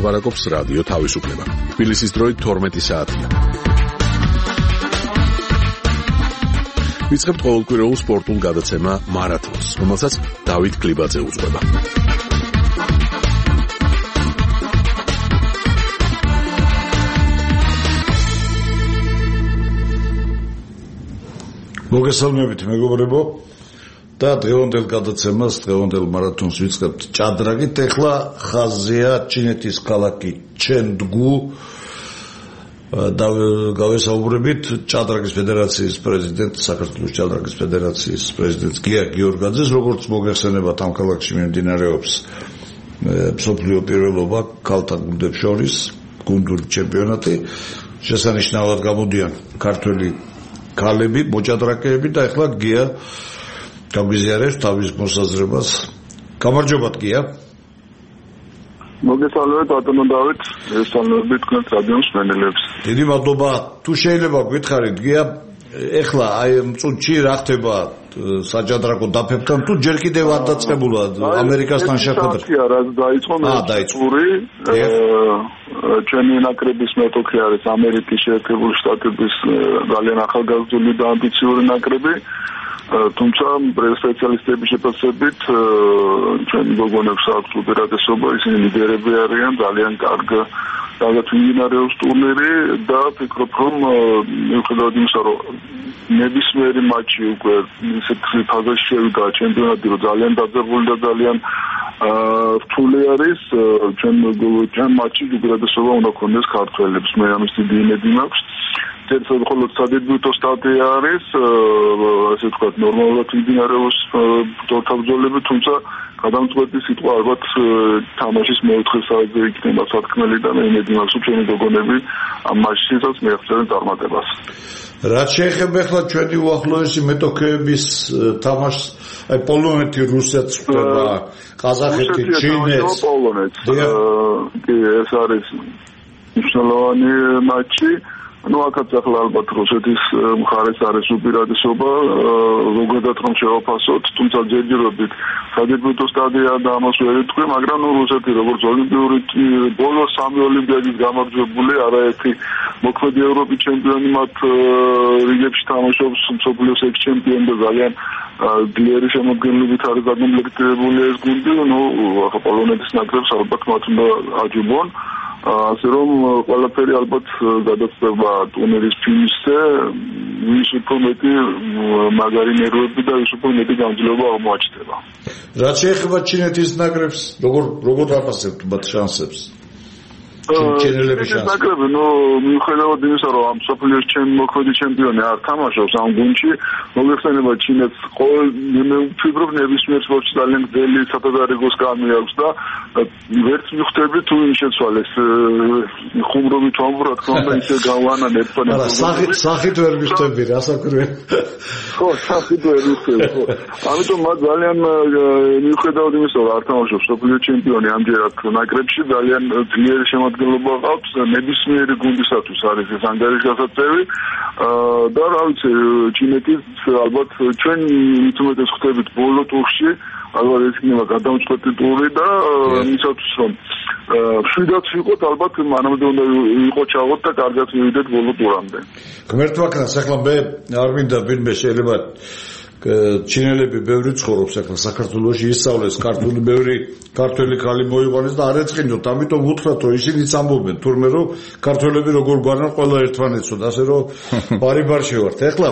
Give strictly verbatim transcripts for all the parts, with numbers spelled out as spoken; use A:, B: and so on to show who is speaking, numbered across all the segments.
A: ლაპარაკობს რადიო თავისუფლება. თბილისის დროით თორმეტი საათია. ვიწყებთ ყოველკვირეულ სპორტულ გადაცემა მარათონს, რომელსაც დავით გლიბაძე უძღვება.
B: მოგესალმებით მეგობრებო და დღევანდელ გადაცემას, დღევანდელ მარათონს ვიწყებთ ჭადრაგით. ეხლა ხაზია ჩინეთის ქალაქი ჩენდგუ და გავესაუბრებით ჭადრაგის ფედერაციის პრეზიდენტ, საქართველოს ჭადრაგის ფედერაციის პრეზიდენტ გია გიორგაძეს. როგორც მოგეხსენებათ, ამ ქალაქში მიმდინარეობს მსოფლიო პირველობა ქალთა გუნდებს შორის, გუნდური ჩემპიონატი. შესანიშნავად გამოდიან ქართველი ქალები, მოჭადრაკეები და ეხლა გია გამიზიარებს თავის მოსაზრებას. გამარჯობა გია.
C: მოგესალმებით ბატონო დავით, მოგესალმებით თქვენ რადიოს მსმენელებს.
B: დიდი მადლობა. თუ შეიძლება გითხარით გია, ეხლა აი წუთში რა ხდება საჭადრაკო დაფებთან, თუ ჯერ კიდევ არ დაწყებულა ამერიკასთან შეხვედრა?
C: აი, რაც დაიწყო მეწური, ჩვენი ნაკრების მეტოქი არის ამერიკის შეერთებული შტატების ძალიან ახალგაზრდული და ამბიციური ნაკრები. თუმცა სპეციალისტების შეფასებით ჩვენი გოგონებს აქვს უპირატესობა, ისინი ლიდერები არიან, ძალიან კარგი კარგად მიმდინარეობს ტურნირი და ვფიქრობ, რომ მიუხედავად იმისა, რომ ნებისმიერი მატჩი უკვე ისეთ ფაზაში შევიდა ჩემპიონატი, რომ ძალიან დაძაბული და ძალიან რთული არის, ჩვენ ჩვენ მატჩი უპირატესობა უნდა ქონდეს ქართველებს, მე ამის დიდი იმედი მაქვს. ერთად მხოლოდ სადებიუტო სტადია არის, ასე ვთქვათ, ნორმალურად მიმდინარეობს თავბრძოლები, თუმცა გადამწყვეტი სიტყვა ალბათ თამაშის მეოთხე საათზე იქნება სათქმელი და მე იმედი მაქვს, რომ ჩვენი გოგონები ამ მატჩშიც მიაღწევენ წარმატებას.
B: რაც შეეხება ახლა ჩვენი უახლოესი მეტოქეების თამაშს, აი პოლონეთი, რუსეთს ვხვდება, ყაზახეთი, ჩინეთს. კი, ეს არის მნიშვნელოვანი მატჩი. ну акაც ახლა ალბათ რუსეთის მხარეს არის უპირატესობა, ზოგადად რომ შევაფასოთ, თუმცა ჯერჯერობით სადებიუტო სტადია და ამას ვერ იტყვი, მაგრამ ნუ რუსეთი როგორც ოლიმპიური ბოლო სამი ოლიმპიადის გამარჯვებული, არაერთი მოქმედი ევროპის ჩემპიონი მათ რიგებში თამაშობს, მსოფლიოს ექს-ჩემპიონი და ძალიან ძლიერი შემოქმედებით არის დაკომპლექტებული ეს გუნდი, ну ახლა პოლონეთის ნაკრებს ალბათ მათ უნდა აჯობონ. ასე რომ ყველაფერი ალბათ გადაწყვეტა ტურნირის ფინიშზე, ვის უფრო მეტი მაგარი ნერვები და ვის უფრო მეტი გამძლეობა აღმოაჩნდება. რაც შეეხება ჩინეთის ნაკრებს, როგორ როგორ აფასებთ მათ შანსებს? ჩინელების შანსები.
C: ნაკრები, ну, მიუხედავად იმისა, რომ ამ სოფლიოს მოქმედი ჩემპიონი არ თამაშობს ამ გუნდში, მოგეხსენება ჩინეთს ყოველ ვფიქრობ ნებისმიერ სპორტში ძალიან ძელი სათადარიგო სკამი აქვს და ვერც მიხვდები თუ იმ შეცვალეს ხუმრობით ვამბობ, რა თქმა უნდა ისე გავანან ერთმანეთს.
B: არა, სახით სახით ვერ მიხვდები, რასაკვირველი.
C: ხო, სახით ვერ მიხვდები, ხო. ამიტომ მათ ძალიან მიუხედავად იმისა, რომ არ თამაშობს სოფლიოს ჩემპიონი ამჯერად ნაკრებში, ძალიან ძლიერი შემადგენლობა ყავს, ნებისმიერი გუნდისათვის არის ეს ანგარიშგასაწევი და რა ვიცი, ჩინეთის ალბათ ჩვენ მithumetes ხვდებით ბოლო ტურში, ალბათ ეს იქნება გადამწყვეტი ტური და იმისათვის რომ შვიდაც ვიყოთ, ალბათ მანამდე უნდა იყო ჩავოთ და კარგად მივიდეთ ბოლო ტურამდე.
B: ღმერთმა ქნას, ახლა მე არ მინდა ვინმე შეიძლება ჩინელები ბევრი ცხოვრობს ახლა საქართველოში, ისწავლეს ქართული ბევრი ქართველი ქალი მოიყვანეს და არ ეწყინოთ, ამიტომ უთხრათ რომ ისინიც ამბობენ თურმე რომ ქართველები როგორ გვარან ყველა ერთმანეთსო და ასე რომ ბარი-ბარში ვართ. ახლა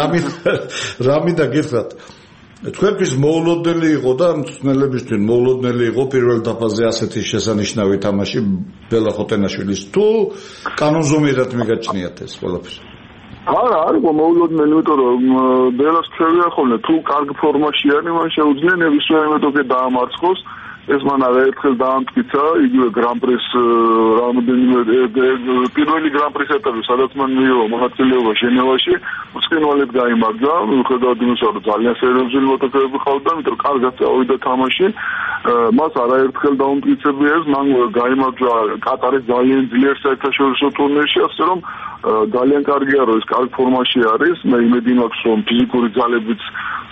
B: რა მინდა გითხრათ, თქვენთვის მოულოდნელი იყო და მწვრთნელებისთვის მოულოდნელი იყო პირველ დაფაზე ასეთი შესანიშნავი თამაში ბელა ხოტენაშვილის, თუ კანონზომიერად მიგაჩნიათ ეს ყველაფერი?
C: არა, არ იყო მოულოდნელი, იმიტომ რომ ბელას შევია ხოლმე, თუ კარგ ფორმაში არის, მან შეუძლია ნებისმიერ მეტოქე დაამარცხოს. ეს მან არაერთხელ დაამტკიცა, იგივე გრან-პრის რამოდენიმე პირველი გრან-პრის ეტაპი, სადაც მან მიიღო მონაწილეობა ჟენევაში, ბრწყინვალედ გაიმარჯვა, მიუხედავად იმისა, რომ ძალიან სერიოზული მოტოქეები ყავდა, იმიტომ კარგად წავიდა თამაში. მას არაერთხელ დაუმტკიცებია ეს, მან გაიმარჯვა კატარის ძალიან ძლიერ საერთაშორისო ტურნირში, ასე რომ ძალიან კარგია, რომ ეს კარგ ფორმაში არის. მე იმედი მაქვს, რომ ფიზიკური ძალებიც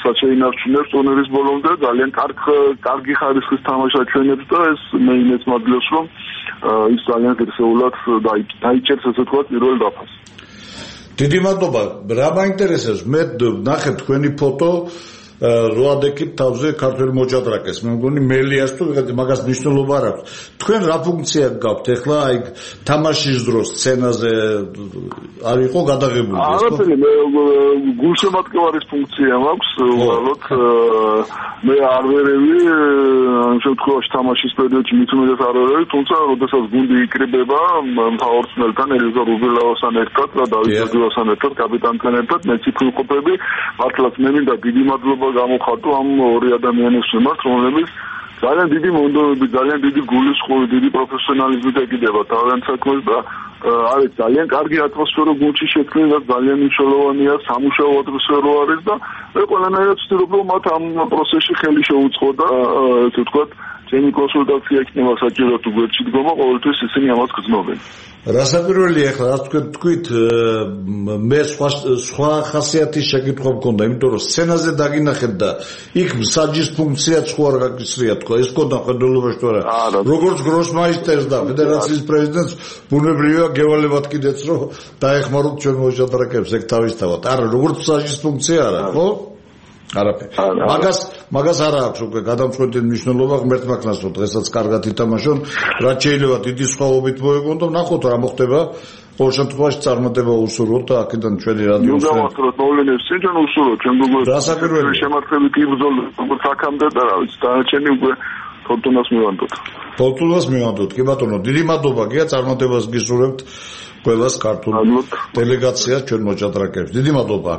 C: მატჩსაც შეინარჩუნებს ტურნირის ბოლომდე ძალიან კარგი ხარისხის თამაშად ჩვენებს და ეს მე იმეც მადლობს რომ ის ძალიან ღირსეულად დაიჭერს ესე ვთქვათ პირველ დაფას.
B: დიდი მადლობა. რა მაინტერესებს მე ნახე თქვენი ფოტო როადეკით თავზე ქართველ მოჭადრაკეს. მე მგონი მელიას თუ მაგას მნიშვნელობა არ აქვს. თქვენ რა ფუნქცია გაქვთ ახლა აი თამაშის დროს სცენაზე არ იყო გადაღებული ეს?
C: არაფერი, მე გულშემატკივარის ფუნქცია მაქვს, უბრალოდ მე არ ვერევი ამ შემთხვევაში თამაშის პერიოდში მით უმეტეს არ ვერევი, თუმცა როდესაც გუნდი იკრიბება მთავრობელთან ელიზა რუბილავასთან ერთად და დავით გოგიოსთან ერთად კაპიტანთან ერთად მეც ვიმყოფები, მართლაც მე მინდა დიდი მადლობა გამოხატო ამ ორი ადამიანის მიმართ, რომლებიც ძალიან დიდი მონდომები, ძალიან დიდი გულისხმობით, დიდი პროფესიონალიზმით ეკიდება თავიანთ საქმეს და არის ძალიან კარგი ატმოსფერო გუნდში შექმნილი და ძალიან მნიშვნელოვანია სამუშაო ატმოსფერო არის და მე ყველანაირად ვცდილობ რომ მათ ამ პროცესში ხელი შეუწყო და ესე ვთქვათ ჩემი კონსულტაცია იქნება საჭირო თუ გვერდში დგომა, ყოველთვის ისინი ამას გრძნობენ.
B: რასაკვირველია ახლა რაც თქვენ თქვით მე სხვა სხვა ხასიათის შეკითხვა მქონდა, იმიტომ რომ სცენაზე დაგინახეთ და იქ მსაჯის ფუნქციაც ხო არ გაგიცრია თქვა, ეს მქონდა ხედველობაში თუ არა. როგორც გროსმაისტერს და ფედერაციის პრეზიდენტს ბუნებრივია გევალებათ კიდეც რომ დაეხმაროთ ჩვენ მოჭადრაკეებს ეგ თავისთავად. არა, როგორც მსაჯის ფუნქცია არა, ხო? არაფერი. მაგას მაგას არ აქვს უკვე გადამწყვეტი მნიშვნელობა ღმერთმა ქნას რომ დღესაც კარგად ითამაშონ, რაც შეიძლება დიდი სხვაობით მოეგონ და ნახოთ რა მოხდება. ყოველ შემთხვევაში წარმატება უსურვოთ და აქედან ჩვენი რადიო
C: გამოსწოროთ მოვლენებს ჩვენ უსურვოთ ჩვენ გუგლში
B: რასაკვირველია
C: შემართებით იბრძოლოთ როგორც აქამდე და რა ვიცი დანარჩენი უკვე ფორტუნას მივანდოთ.
B: ფორტუნას მივანდოთ. კი ბატონო, დიდი მადლობა გია წარმატებას გისურვებთ ყველას ქართულ დელეგაციას ჩვენ მოჭადრაკეებს. დიდი მადლობა.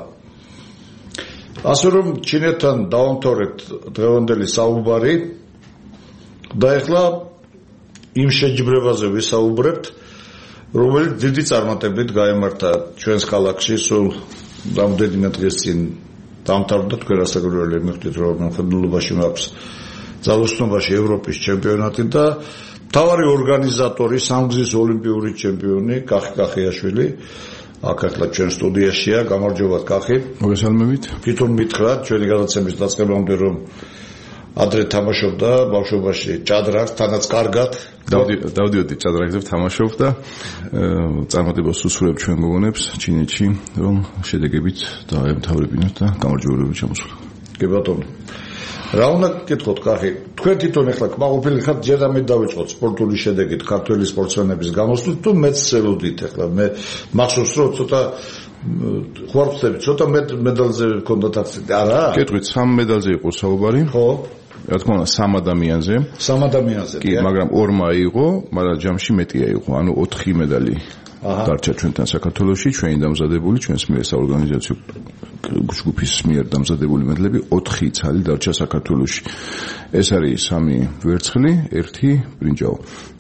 B: ასე რომ ჩინეთთან დავამთავრეთ დღევანდელი საუბარი და ახლა იმ შეჯიბრებაზე ვისაუბრებთ, რომელიც დიდი წარმატებით გაემართა ჩვენს ქალაქში სულ რამდენიმე დღის წინ დამთავრდა. თქვენ რასაკვირველია მივხვდით რომ მხედველობაში მაქვს ძალოსნობაში ევროპის ჩემპიონატი და მთავარი ორგანიზატორი სამგზის ოლიმპიური ჩემპიონი კახი კახიაშვილი აქ ახლა ჩვენ სტუდიაშია. გამარჯობათ კახი.
D: მოგესალმებით.
B: თვითონ მითხრათ ჩვენი გადაცემის დაწყებამდე რომ ადრე თამაშობდა ბავშვობაში ჭადრაკს, თანაც კარგად
D: დავდიოდი ჭადრაკზე თამაშობ და წარმატებას უსურვებ ჩვენ გოგონებს ჩინეთში, რომ შედეგებით დაემთავრებინოთ და გამარჯვებულები ჩამოსულიყო.
B: კი ბატონო. რა უნდა გკითხოთ კახი? თქვენ თვითონ ახლა კმაყოფილი ხართ ჯერ და მე დავიწყოთ სპორტული შედეგით ქართველი სპორტსმენების გამოსვლით თუ მეც ცელოდით ახლა მე მახსოვს რომ ცოტა ხوارწლები ცოტა მედალზე გქონდათ აქცენტი არა?
D: კეთვით სამ მედალზე იყო საუბარი.
B: ხო.
D: რა თქმა უნდა სამ ადამიანზე.
B: სამ ადამიანზე.
D: კი, მაგრამ ორმა იყო, მაგრამ ჯამში მეტია იყო, ანუ ოთხი მედალი. დარჩა ჩვენთან საქართველოში, ჩვენი დამზადებული, ჩვენს მიერ საორგანიზაციო ჯგუფის მიერ დამზადებული მედლები ოთხი ცალი დარჩა საქართველოში. ეს არის სამი ვერცხლი, ერთი ბრინჯაო.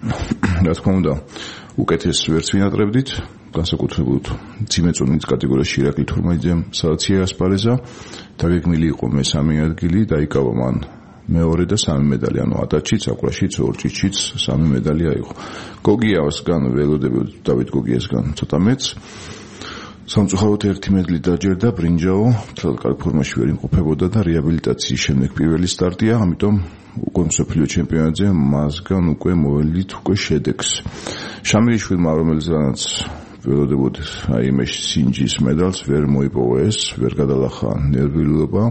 D: რა თქმა უნდა, უკეთეს ვერც ვინატრებდით, განსაკუთრებულად ძიმეწონის კატეგორიაში ირაკლი თურმაიძემ საოცია ასპარეზა, დაგეგმილი იყო მესამე ადგილი, დაიკავა მან მეორე და სამი მედალი, ანუ ატაჩიც, აკვრაშიც, ორჭიჩიც სამი მედალი აიღო. გოგიასგან ველოდებოდ დავით გოგიასგან ცოტა მეც სამწუხაროდ ერთი მედლი დაჯერდა, ბრინჯაო თლად კარგ ფორმაში ვერ იმყოფებოდა და რეაბილიტაციის შემდეგ პირველი სტარტია, ამიტომ უკვე მსოფლიო ჩემპიონატზე მასგან უკვე მოველით უკვე შედეგს. შამილიშვილმა, რომელზეც ველოდებოდ აი მე სინჯის მედალს ვერ მოიპოვა ეს, ვერ გადალახა ნერვიულობა,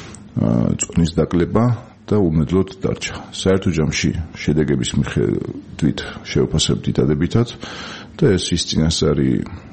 D: წონის დაკლება და უმედლოდ დარჩა. საერთო ჯამში შედეგების მიხედვით შევფასებთ დადებითად და ეს ის წინასწარი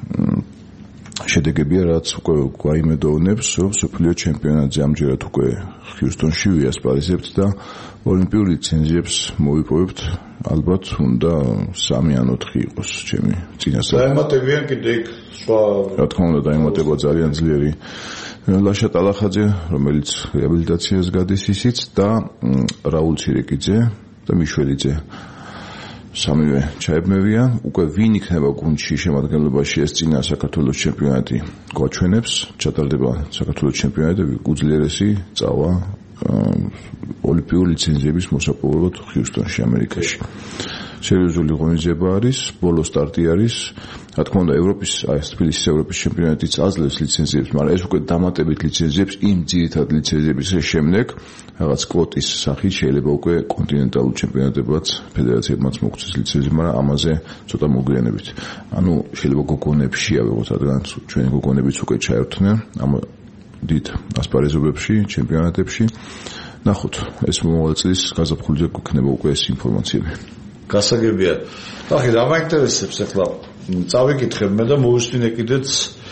D: შედეგებია, რაც უკვე გვაიმედოვნებს, რომ მსოფლიო ჩემპიონატზე ამჯერად უკვე ჰიუსტონში ვიასპარეზებთ და ოლიმპიურ ლიცენზიებს მოვიპოვებთ. ალბათ უნდა სამი ან ოთხი იყოს ჩემი წინასწარი.
B: დაემატებიან კიდე იქ სხვა
D: რა თქმა უნდა დაემატება ძალიან ძლიერი ლაშა ტალახაძე, რომელიც რეაბილიტაციას გადის ისიც და რაულ ცირეკიძე და მიშველიძე. სამივე ჩაებმევიან, უკვე ვინ იქნება გუნდში შემადგენლობაში ეს წინა საქართველოს ჩემპიონატი გვაჩვენებს, ჩატარდება საქართველოს ჩემპიონატი და უძლიერესი წავა ოლიმპიური ლიცენზიების მოსაპოვებლად ჰიუსტონში, ამერიკაში. სერიოზული ღონისძიება არის, ბოლო სტარტი არის. რა თქმა უნდა, ევროპის, აი თბილისის ევროპის ჩემპიონატიც აძლევს ლიცენზიებს, მაგრამ ეს უკვე დამატებით ლიცენზიებს იმ ძირითად ლიცენზიების შემდეგ რაღაც კვოტის სახით შეიძლება უკვე კონტინენტალურ ჩემპიონატებად ფედერაციებმაც მოგცეს ლიცენზი, მაგრამ ამაზე ცოტა მოგვიანებით. ანუ შეიძლება გოგონებში ავიღოთ, რადგან ჩვენი გოგონებიც უკვე ჩაერთვნენ ამ დიდ ასპარეზობებში, ჩემპიონატებში. ნახოთ, ეს მომავალ წლის გაზაფხულზე გვექნება უკვე ეს ინფორმაციები.
B: გასაგებია. ახლა რა მაინტერესებს ახლა წავიკითხებ მე და მოვისმინე კიდეც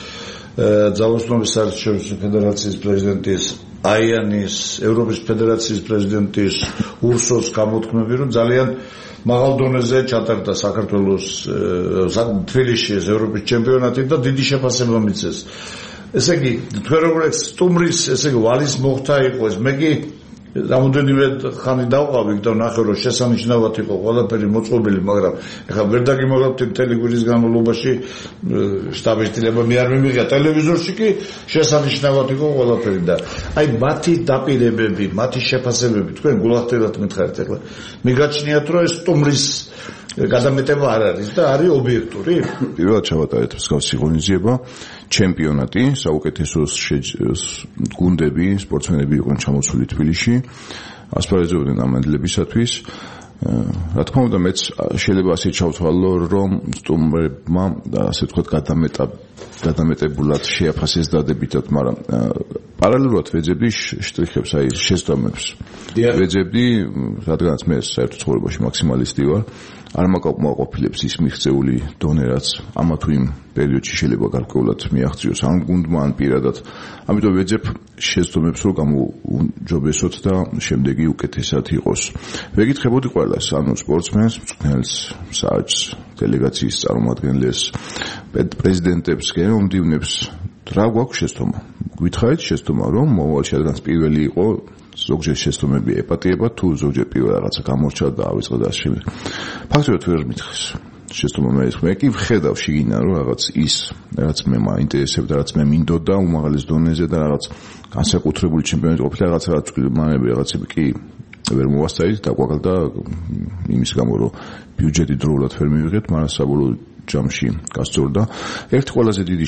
B: ძალოსნობის საერთაშორისო ფედერაციის პრეზიდენტის აიანის, ევროპის ფედერაციის პრეზიდენტის ურსოს გამოთქმები, რომ ძალიან მაღალ დონეზე ჩატარდა საქართველოს თბილისში ევროპის ჩემპიონატი და დიდი შეფასება მიცეს. ესე იგი, თქვენ როგორც სტუმრის, ესე იგი ვალის მოხდა იყო ეს, მე კი რამოდენიმე ხანი დავყავი და ნახე რომ შესანიშნავად იყო ყველაფერი მოწყობილი, მაგრამ ეხლა ვერ დაგიმოღებთ მთელი კვირის განმავლობაში შტაბის დილება მე არ მიმიღია ტელევიზორში კი შესანიშნავად იყო ყველაფერი და აი მათი დაპირებები, მათი შეფასებები თქვენ გულახდილად მითხარით ეხლა მიგაჩნიათ რომ ეს სტუმრის გადამეტება არ არის და არის ობიექტური.
D: პირველად ჩავატარეთ მსგავსი ღონისძიება, ჩემპიონატი, საუკეთესო გუნდები, სპორტსმენები იყვნენ ჩამოსული თბილისში, ასპარეზობდნენ ამ მადლებისათვის. რა თქმა უნდა, მეც შეიძლება ასე ჩავთვალო, რომ სტუმრებმა ასე ვთქვათ გადამეტა გადამეტებულად შეაფასეს დადებითად, მაგრამ პარალელურად ვეძებდი შტრიხებს, აი შესწავლებს. ვეძებდი, რადგანაც მე საერთო ცხოვრებაში მაქსიმალისტი ვარ, არ მაკმაყოფილებს ის მიღწეული დონე, რაც ამა თუ იმ პერიოდში შეიძლება გარკვეულად მიაღწიოს ამ გუნდმა ან პირადად. ამიტომ ვეძებ შეცდომებს, რომ გამოუჯობესოთ და შემდეგი უკეთესად იყოს. ვეკითხებოდი ყველას, ანუ სპორტსმენს, მწვრთნელს, საჯს, დელეგაციის წარმომადგენლებს, პრეზიდენტებს, გენომდივნებს, რა გვაქვს შეცდომა? გითხარით შეცდომა, რომ მომავალში რადგანაც პირველი იყო, ზოგჯერ შეცდომები ეპატიება, თუ ზოგჯერ პირველ რაღაცა გამორჩა და ავიწყდა და შემდეგ. ფაქტობრივად ვერ მითხეს. შეცდომა მე მე კი ვხედავ შიგნიდან რომ რაღაც ის, რაც მე მაინტერესებდა, რაც მე მინდოდა უმაღლეს დონეზე და რაღაც განსაკუთრებული ჩემპიონატი ყოფილა, რაღაც რაღაც მანები რაღაცები კი ვერ მოვასწრით და გვაკლდა იმის გამო რომ ბიუჯეტი დროულად ვერ მივიღეთ, მაგრამ საბოლოო ჯამში გასწორდა. ერთ ყველაზე დიდი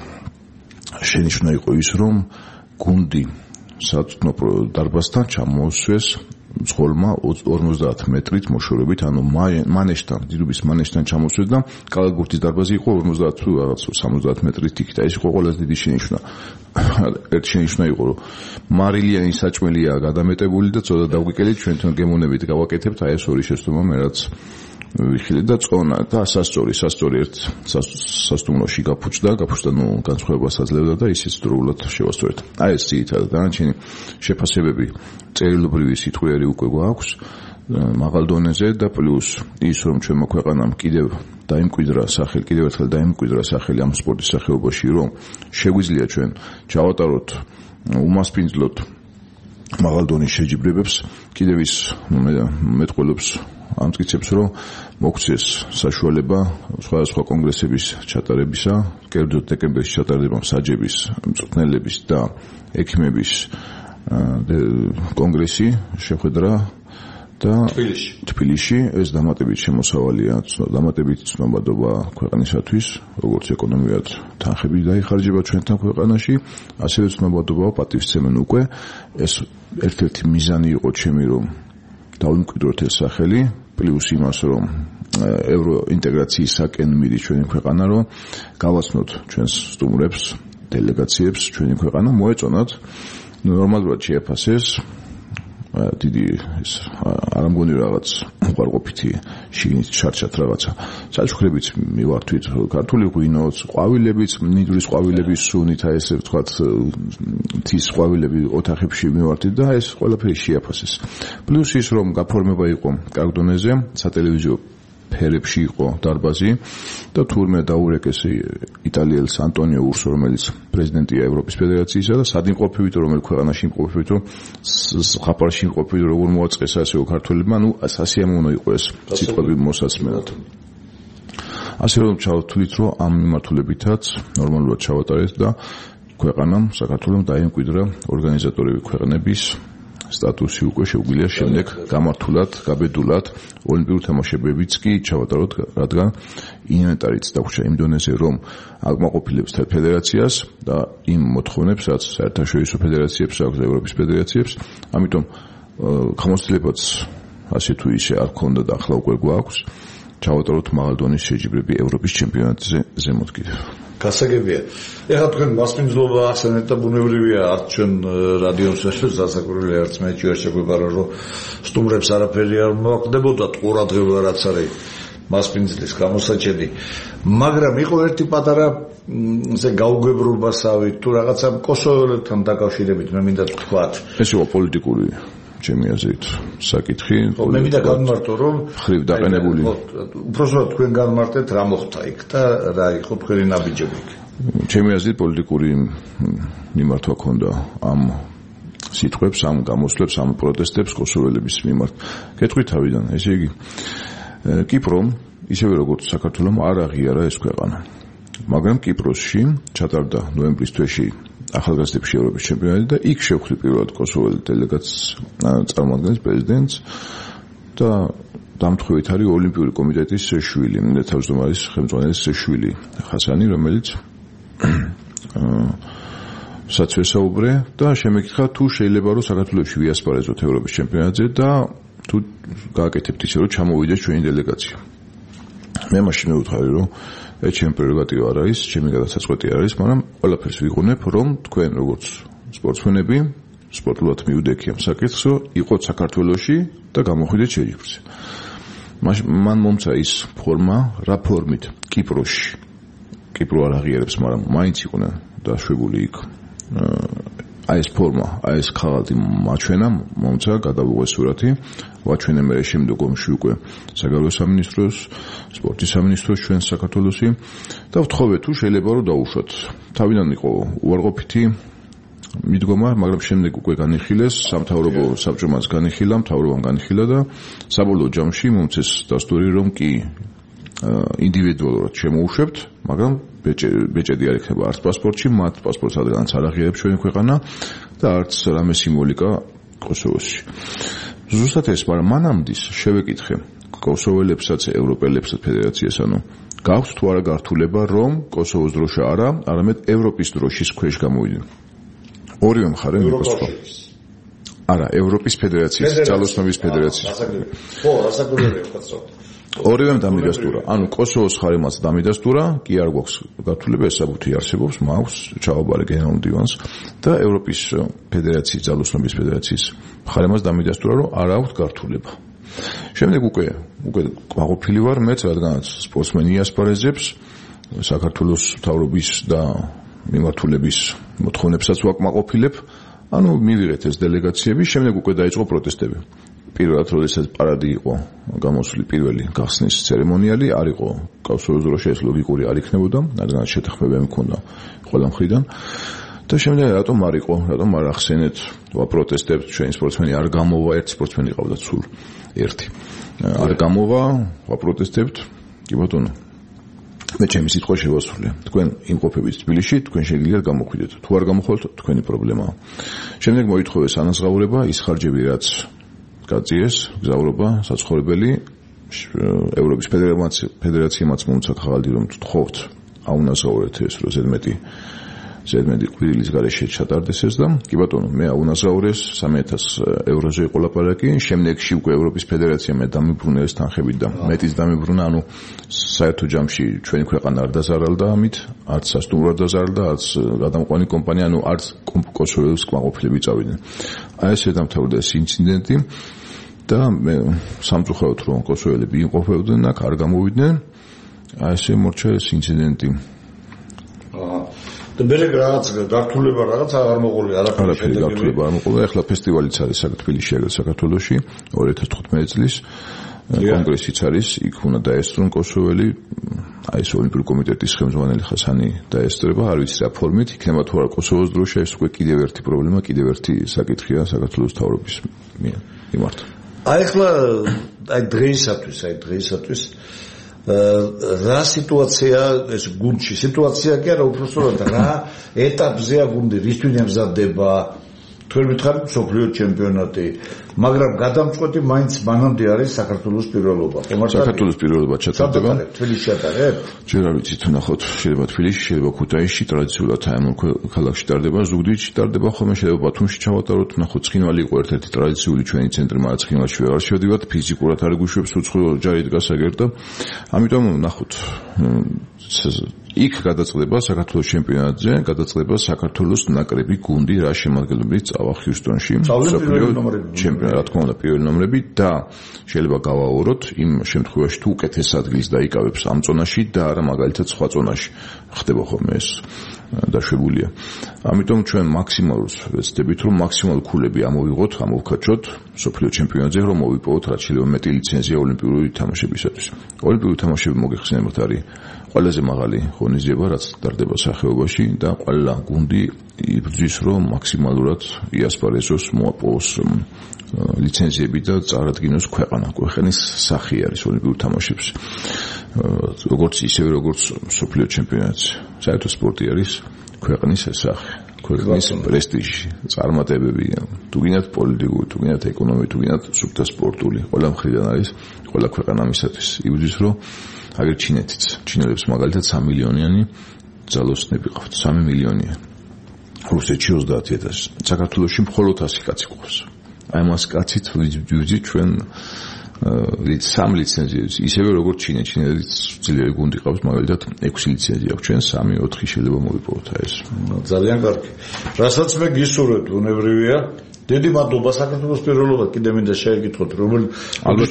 D: შენიშვნა იყო ის, რომ გუნდი საწვრთნო დარბაზთან ჩამოუსვეს მძღოლმა ორმოცდაათ მეტრით მოშორებით, ანუ მანეშთან, დიდუბის მანეშთან ჩამოსვეს და კალათბურთის დარბაზი იყო ორმოცდაათ თუ რაღაც სამოცდაათ მეტრით იქ და ეს იყო ყველაზე დიდი შენიშვნა. ერთი შენიშვნა იყო, რომ მარილიანი საჭმელია გადამეტებული და ცოტა დავგიკელით ჩვენთან გემოვნებით გავაკეთებთ, აი ეს ორი შეცდომა მე რაც ვიხილე და წონა და სასწორი, სასწორი ერთ სასტუმროში გაფუჭდა, გაფუჭდა, ნუ განსხვავებას აძლევდა და ისიც დროულად შევასწორეთ. აი ეს ძირითადად დანარჩენი შეფასებები წერილობრივი სიტყვიერი უკვე გვაქვს მაღალ დონეზე და პლუს ის რომ ჩვენმა ქვეყანამ კიდევ დაიმკვიდრა სახელი, კიდევ ერთხელ დაიმკვიდრა სახელი ამ სპორტის სახეობაში, რომ შეგვიძლია ჩვენ ჩავატაროთ უმასპინძლოდ მაღალ დონის შეჯიბრებებს, კიდევ ის მეტყველებს ამტკიცებს, რომ მოგცეს საშუალება სხვადასხვა კონგრესების ჩატარებისა, კერძოდ დეკემბერში ჩატარდება მსაჯების, მწვრთნელების და ექიმების კონგრესი შეხვედრა და
B: თბილისში.
D: თბილისში ეს დამატებით შემოსავალია, დამატებით ცნობადობა ქვეყნისათვის, როგორც ეკონომიურად თანხები დაიხარჯება ჩვენთან ქვეყანაში, ასევე ცნობადობა პატივისცემენ უკვე. ეს ერთ-ერთი მიზანი იყო ჩემი, რომ დავიმკვიდროთ ეს სახელი, პლუს იმას, რომ ევროინტეგრაციისაკენ მიდის ჩვენი ქვეყანა, რომ გავაცნოთ ჩვენს სტუმრებს, დელეგაციებს ჩვენი ქვეყანა, მოეწონათ ნორმალურად შეაფასეს დიდი ეს არ მგონი რაღაც უყარყოფითი შიგნით ჩარჩათ რაღაცა. საჩუქრებიც მივართვით, ქართული ღვინოც, ყვავილებიც, ნიდრის ყვავილების სუნით, აი ესე ვთქვათ, თის ყვავილები ოთახებში მივართვით და ეს ყველაფერი შეაფასეს. პლუს ის რომ გაფორმება იყო კარგ დონეზე, სატელევიზიო ფერებში იყო დარბაზი და თურმე დაურეკეს იტალიელს ანტონიო ურსო, რომელიც პრეზიდენტია ევროპის ფედერაციისა და სად იმყოფებით, რომელ ქვეყანაში იმყოფებით, რომ ზღაპარში იმყოფებით, როგორ მოაწყეს ასეო ქართველებმა, ნუ სასიამოვნო იყო ეს სიტყვები მოსაცმელად. ასე რომ ჩავთვლით, რომ ამ მიმართულებითაც ნორმალურად ჩავატარეთ და ქვეყანამ, საქართველოს დაიმკვიდრა ორგანიზატორები ქვეყნების სტატუსი უკვე შეუძლია შემდეგ გამართულად, გაბედულად ოლიმპიურ თამაშებებიც კი ჩავატაროთ, რადგან ინვენტარიც დაგვრჩა იმ დონეზე, რომ აკმაყოფილებს ფედერაციას და იმ მოთხოვნებს, რაც საერთაშორისო ფედერაციებს აქვს, ევროპის ფედერაციებს, ამიტომ გამოცდილებაც ასე თუ ისე არ ქონდა და ახლა უკვე გვაქვს ჩავატაროთ მაღალ დონის შეჯიბრები ევროპის ჩემპიონატზე ზემოთ კიდევ. გასაგებია. ეხლა თქვენ მასპინძლობა ახსენეთ და ბუნებრივია არც ჩვენ რადიოს სასაკურველი არც მე ჯერ შეგვეპარა რომ სტუმრებს არაფერი არ მოაკვდებოდა ყურადღება რაც არის მასპინძლის გამოსაჭედი. მაგრამ იყო ერთი პატარა ესე გაუგებრობასავით თუ რაღაცა კოსოველებთან დაკავშირებით მე მინდა თქვათ. ეს იყო პოლიტიკური ჩემი აზრით საკითხი. მე მინდა გამმარტო რომ ხრივ დაყენებული. უბრალოდ თქვენ გამმარტეთ რა მოხდა იქ და რა იყო თქვენი ნაბიჯები. ჩემი აზრით პოლიტიკური მიმართვა ქონდა ამ სიტყვებს, ამ გამოსვლებს, ამ პროტესტებს კოსოველების მიმართ. კეთხვი თავიდან, ესე იგი კიპრომ ისევე როგორც საქართველომ არ აღიარა ეს ქვეყანა. მაგრამ კიპროსში ჩატარდა ნოემბრის თვეში ახალგაზრდების ევროპის ჩემპიონატი და იქ შევხვდი პირველად კოსოველი დელეგატს წარმოადგენს პრეზიდენტს და დამთხვევით არის ოლიმპიური კომიტეტის შვილი, თავმჯდომარის ხელმძღვანელის შვილი ხასანი, რომელიც საცვესაუბრე და შემეკითხა თუ შეიძლება რომ საქართველოში ვიასპარეზოთ ევროპის ჩემპიონატზე და თუ გააკეთებთ ისე რომ ჩამოვიდეს ჩვენი დელეგაცია. მე მაშინ მივუთხარი რომ ეს ჩემი პრეროგატივა არ არის, ჩემი გადასაწყვეტი არ არის, მაგრამ ყველაფერს ვიყვნებ, რომ თქვენ როგორც სპორტსმენები, სპორტულად მიუდექი ამ საკითხს, რომ იყოთ საქართველოში და გამოხვიდეთ შეჯიბრზე. მან მომცა ის ფორმა, რა ფორმით კიპროში. კიპრო არ აღიარებს, მაგრამ მაინც იყვნენ დაშვებული იქ. აი ეს ფორმა, აი ეს ხალხი მაჩვენა, მომცა გადავუღე სურათი, ვაჩვენე მე შემდგომში უკვე საგარეო სამინისტროს, სპორტის სამინისტროს ჩვენ საქართველოსი და ვთხოვე თუ შეიძლება რომ დაუშვათ. თავიდან იყო უარყოფითი მიდგომა, მაგრამ შემდეგ უკვე განიხილეს, სამთავრობო საბჭომაც განიხილა, მთავრობამ განიხილა და საბოლოო ჯამში მომცეს დასტური რომ კი ინდივიდუალურად შემოუშვებთ, მაგრამ ბეჭედი არ იქნება არც პასპორტში, მათ პასპორტს რადგანაც არ აღიარებს ჩვენი ქვეყანა და არც რამე სიმბოლიკა კოსოვოში. ზუსტად ეს, მაგრამ მანამდე შევეკითხე კოსოველებსაც, ევროპელებსაც ფედერაციას, ანუ გაქვთ თუ არა გართულება, რომ კოსოვოს დროშა არა, არამედ ევროპის დროშის ქვეშ გამოვიდნენ. ორივე მხარე მიგოსწრო. არა, ევროპის ფედერაციის, ძალოსნობის ფედერაციის.
B: ხო, ასაკურებია ხაცო.
D: ორივემ დამიდასტურა. ანუ კოსოვოს ხარემაც დამიდასტურა, კი არ გვაქვს გართულება, ეს საბუთი არსებობს, მაქვს ჩაობარე გენერალურ დივანს და ევროპის ფედერაციის, ძალოსნობის ფედერაციის ხარემაც დამიდასტურა, რომ არ აქვს გართულება. შემდეგ უკვე უკვე ყვაყოფილი ვარ მეც, რადგანაც სპორტსმენი იასპარეზებს საქართველოს მთავრობის და მიმართულების მოთხოვნებსაც ვაკმაყოფილებ, ანუ მივიღეთ ეს დელეგაციები, შემდეგ უკვე დაიწყო პროტესტები. პირველად როდესაც პარადი იყო გამოსული პირველი გახსნის ცერემონიალი, არ იყო კოსოვოს დროშა, ეს ლოგიკური არ იქნებოდა, რადგანაც შეთანხმებები მქონდა ყველა მხრიდან. და შემდეგ რატომ არ იყო, რატომ არ ახსენეთ, ვაპროტესტებთ, ჩვენი სპორტსმენი არ გამოვა, ერთ სპორტსმენი ყავდა სულ ერთი. არ გამოვა, ვაპროტესტებთ, კი ბატონო. მე ჩემი სიტყვა შევასრულე. თქვენ იმყოფებით თბილისში, თქვენ შეგიძლიათ გამოხვიდეთ. თუ არ გამოხვალთ, თქვენი პრობლემაა. შემდეგ მოითხოვეს ანაზღაურება, ის ხარჯები, რაც გაწიეს, გზავრობა, საცხოვრებელი, ევროპის ფედერაციამაც მომცა ხალხი, რომ თხოვთ, აუნაზღაურეთ ეს, რომ ზედმეტი ზედმეტი კვირილის გარეშე ჩატარდეს ეს და კი ბატონო, მე აუნაზღაურეს სამი ათას ევროზე იყო ლაპარაკი, შემდეგში უკვე ევროპის ფედერაცია მე დამიბრუნა ეს თანხებით და მეტიც დამიბრუნა, ანუ საერთო ჯამში ჩვენი ქვეყანა არ დაზარალდა ამით, არც სასტუმრო არ დაზარალდა, არც გადამყვანი კომპანია, ანუ არც კოსოვოს კმაყოფილები წავიდნენ. აი ესე დამთავრდა ეს ინციდენტი და მე სამწუხაროდ რომ კოსოველები იმყოფებოდნენ აქ, არ გამოვიდნენ. აი ესე მორჩა ეს ინციდენტი.
B: აა და მე რაღაც გართულება რაღაც არ მოყოლი,
D: არაფერი გართულება არ მოყოლი. ახლა ფესტივალიც არის თბილისში, საქართველოში ორი ათას თხუთმეტი წლის კონგრესიც არის, იქ უნდა დაესწრონ კოსოველი, აი ეს ოლიმპიური კომიტეტის ხელმძღვანელი ხასანი დაესწრება, არ ვიცი რა ფორმით, იქნება თუ არა კოსოვოს დროშა, ეს უკვე კიდევ ერთი პრობლემა, კიდევ ერთი საკითხია საქართველოს მთავრობის მიმართ.
B: აი ახლა აი დღეისათვის, აი დღეისათვის რა სიტუაცია ეს გუნდში, სიტუაცია კი არა, უბრალოდ რა ეტაპზეა გუნდი, რისთვის ემზადება, თქვენ მითხარით მსოფლიო ჩემპიონატი, მაგრამ გადამწყვეტი მაინც მანამდე არის საქართველოს პირველობა.
D: საქართველოს პირველობა ჩატარდება.
B: თბილისში ატარებ?
D: ჯერ არ ვიცით ნახოთ, შეიძლება თბილისში, შეიძლება ქუთაისში, ტრადიციულად აი ამ ქალაქში ტარდება, ზუგდიდში ტარდება, ხოლმე შეიძლება ბათუმში ჩავატაროთ, ნახოთ, ცხინვალი იყო ერთ-ერთი ტრადიციული ჩვენი ცენტრი, მაგრამ ცხინვალში ვეღარ შევდივართ, ფიზიკურად არ გვიშვებს უცხო ჯარი დგას აგერდა. ამიტომ ნახოთ იქ გადაწყდება საქართველოს ჩემპიონატზე, გადაწყდება საქართველოს ნაკრები გუნდი, რა შემადგენლობით წავა ჰიუსტონში. ჩემპიონატი, რა თქმა უნდა, პირველი ნომრები და შეიძლება გავაუოროთ იმ შემთხვევაში თუ უკეთეს ადგილს დაიკავებს ამ ზონაში და არა მაგალითად სხვა ზონაში. ხდება ხოლმე ეს დაშვებულია. ამიტომ ჩვენ მაქსიმალურს ვეცდებით, რომ მაქსიმალურ ქულები ამოვიღოთ, ამოვქაჩოთ მსოფლიო ჩემპიონატზე, რომ მოვიპოვოთ რაც შეიძლება მეტი ლიცენზია ოლიმპიური თამაშებისათვის. ოლიმპიური თამაშები მოგეხსენებათ არის ყველაზე მაღალი ღონისძიება, რაც ტარდება სახეობაში და ყველა გუნდი იბრძვის, რომ მაქსიმალურად იასპარეზოს, მოაპოვოს ლიცენზიები და წარადგინოს ქვეყანა. ქვეყნის სახე არის ოლიმპიურ თამაშებში. როგორც ისევე როგორც მსოფლიო ჩემპიონატზე. საერთო სპორტი არის ქვეყნის სახე, ქვეყნის პრესტიჟი, წარმატებები, თუ გინდათ პოლიტიკური, თუ გინდათ ეკონომიკური, თუ გინდათ სუფთა სპორტული, ყველა მხრიდან არის ყველა ქვეყანა ამისათვის იბრძვის, რომ აგერ ჩინეთიც, ჩინელებს მაგალითად სამი მილიონიანი ძალოსნები ყავთ, სამი მილიონიანი. რუსეთში ოცდაათი ათასი, საქართველოში მხოლოდ ასი კაცი ყავს. აი მას კაცით ვიძვით ჩვენ სამ ლიცენზიებს, ისევე როგორც ჩინე, ჩინელიც ძლიერი გუნდი ყავს, მაგალითად ექვსი ლიცენზია აქვს, ჩვენ სამი ოთხი შეიძლება მოვიპოვოთ აი ეს.
B: ძალიან კარგი. რასაც მე გისურვებთ, უნებრივია. დიდი მადლობა საქართველოს პირველობა კიდე მინდა შეეკითხოთ, რომელი
D: ალბათ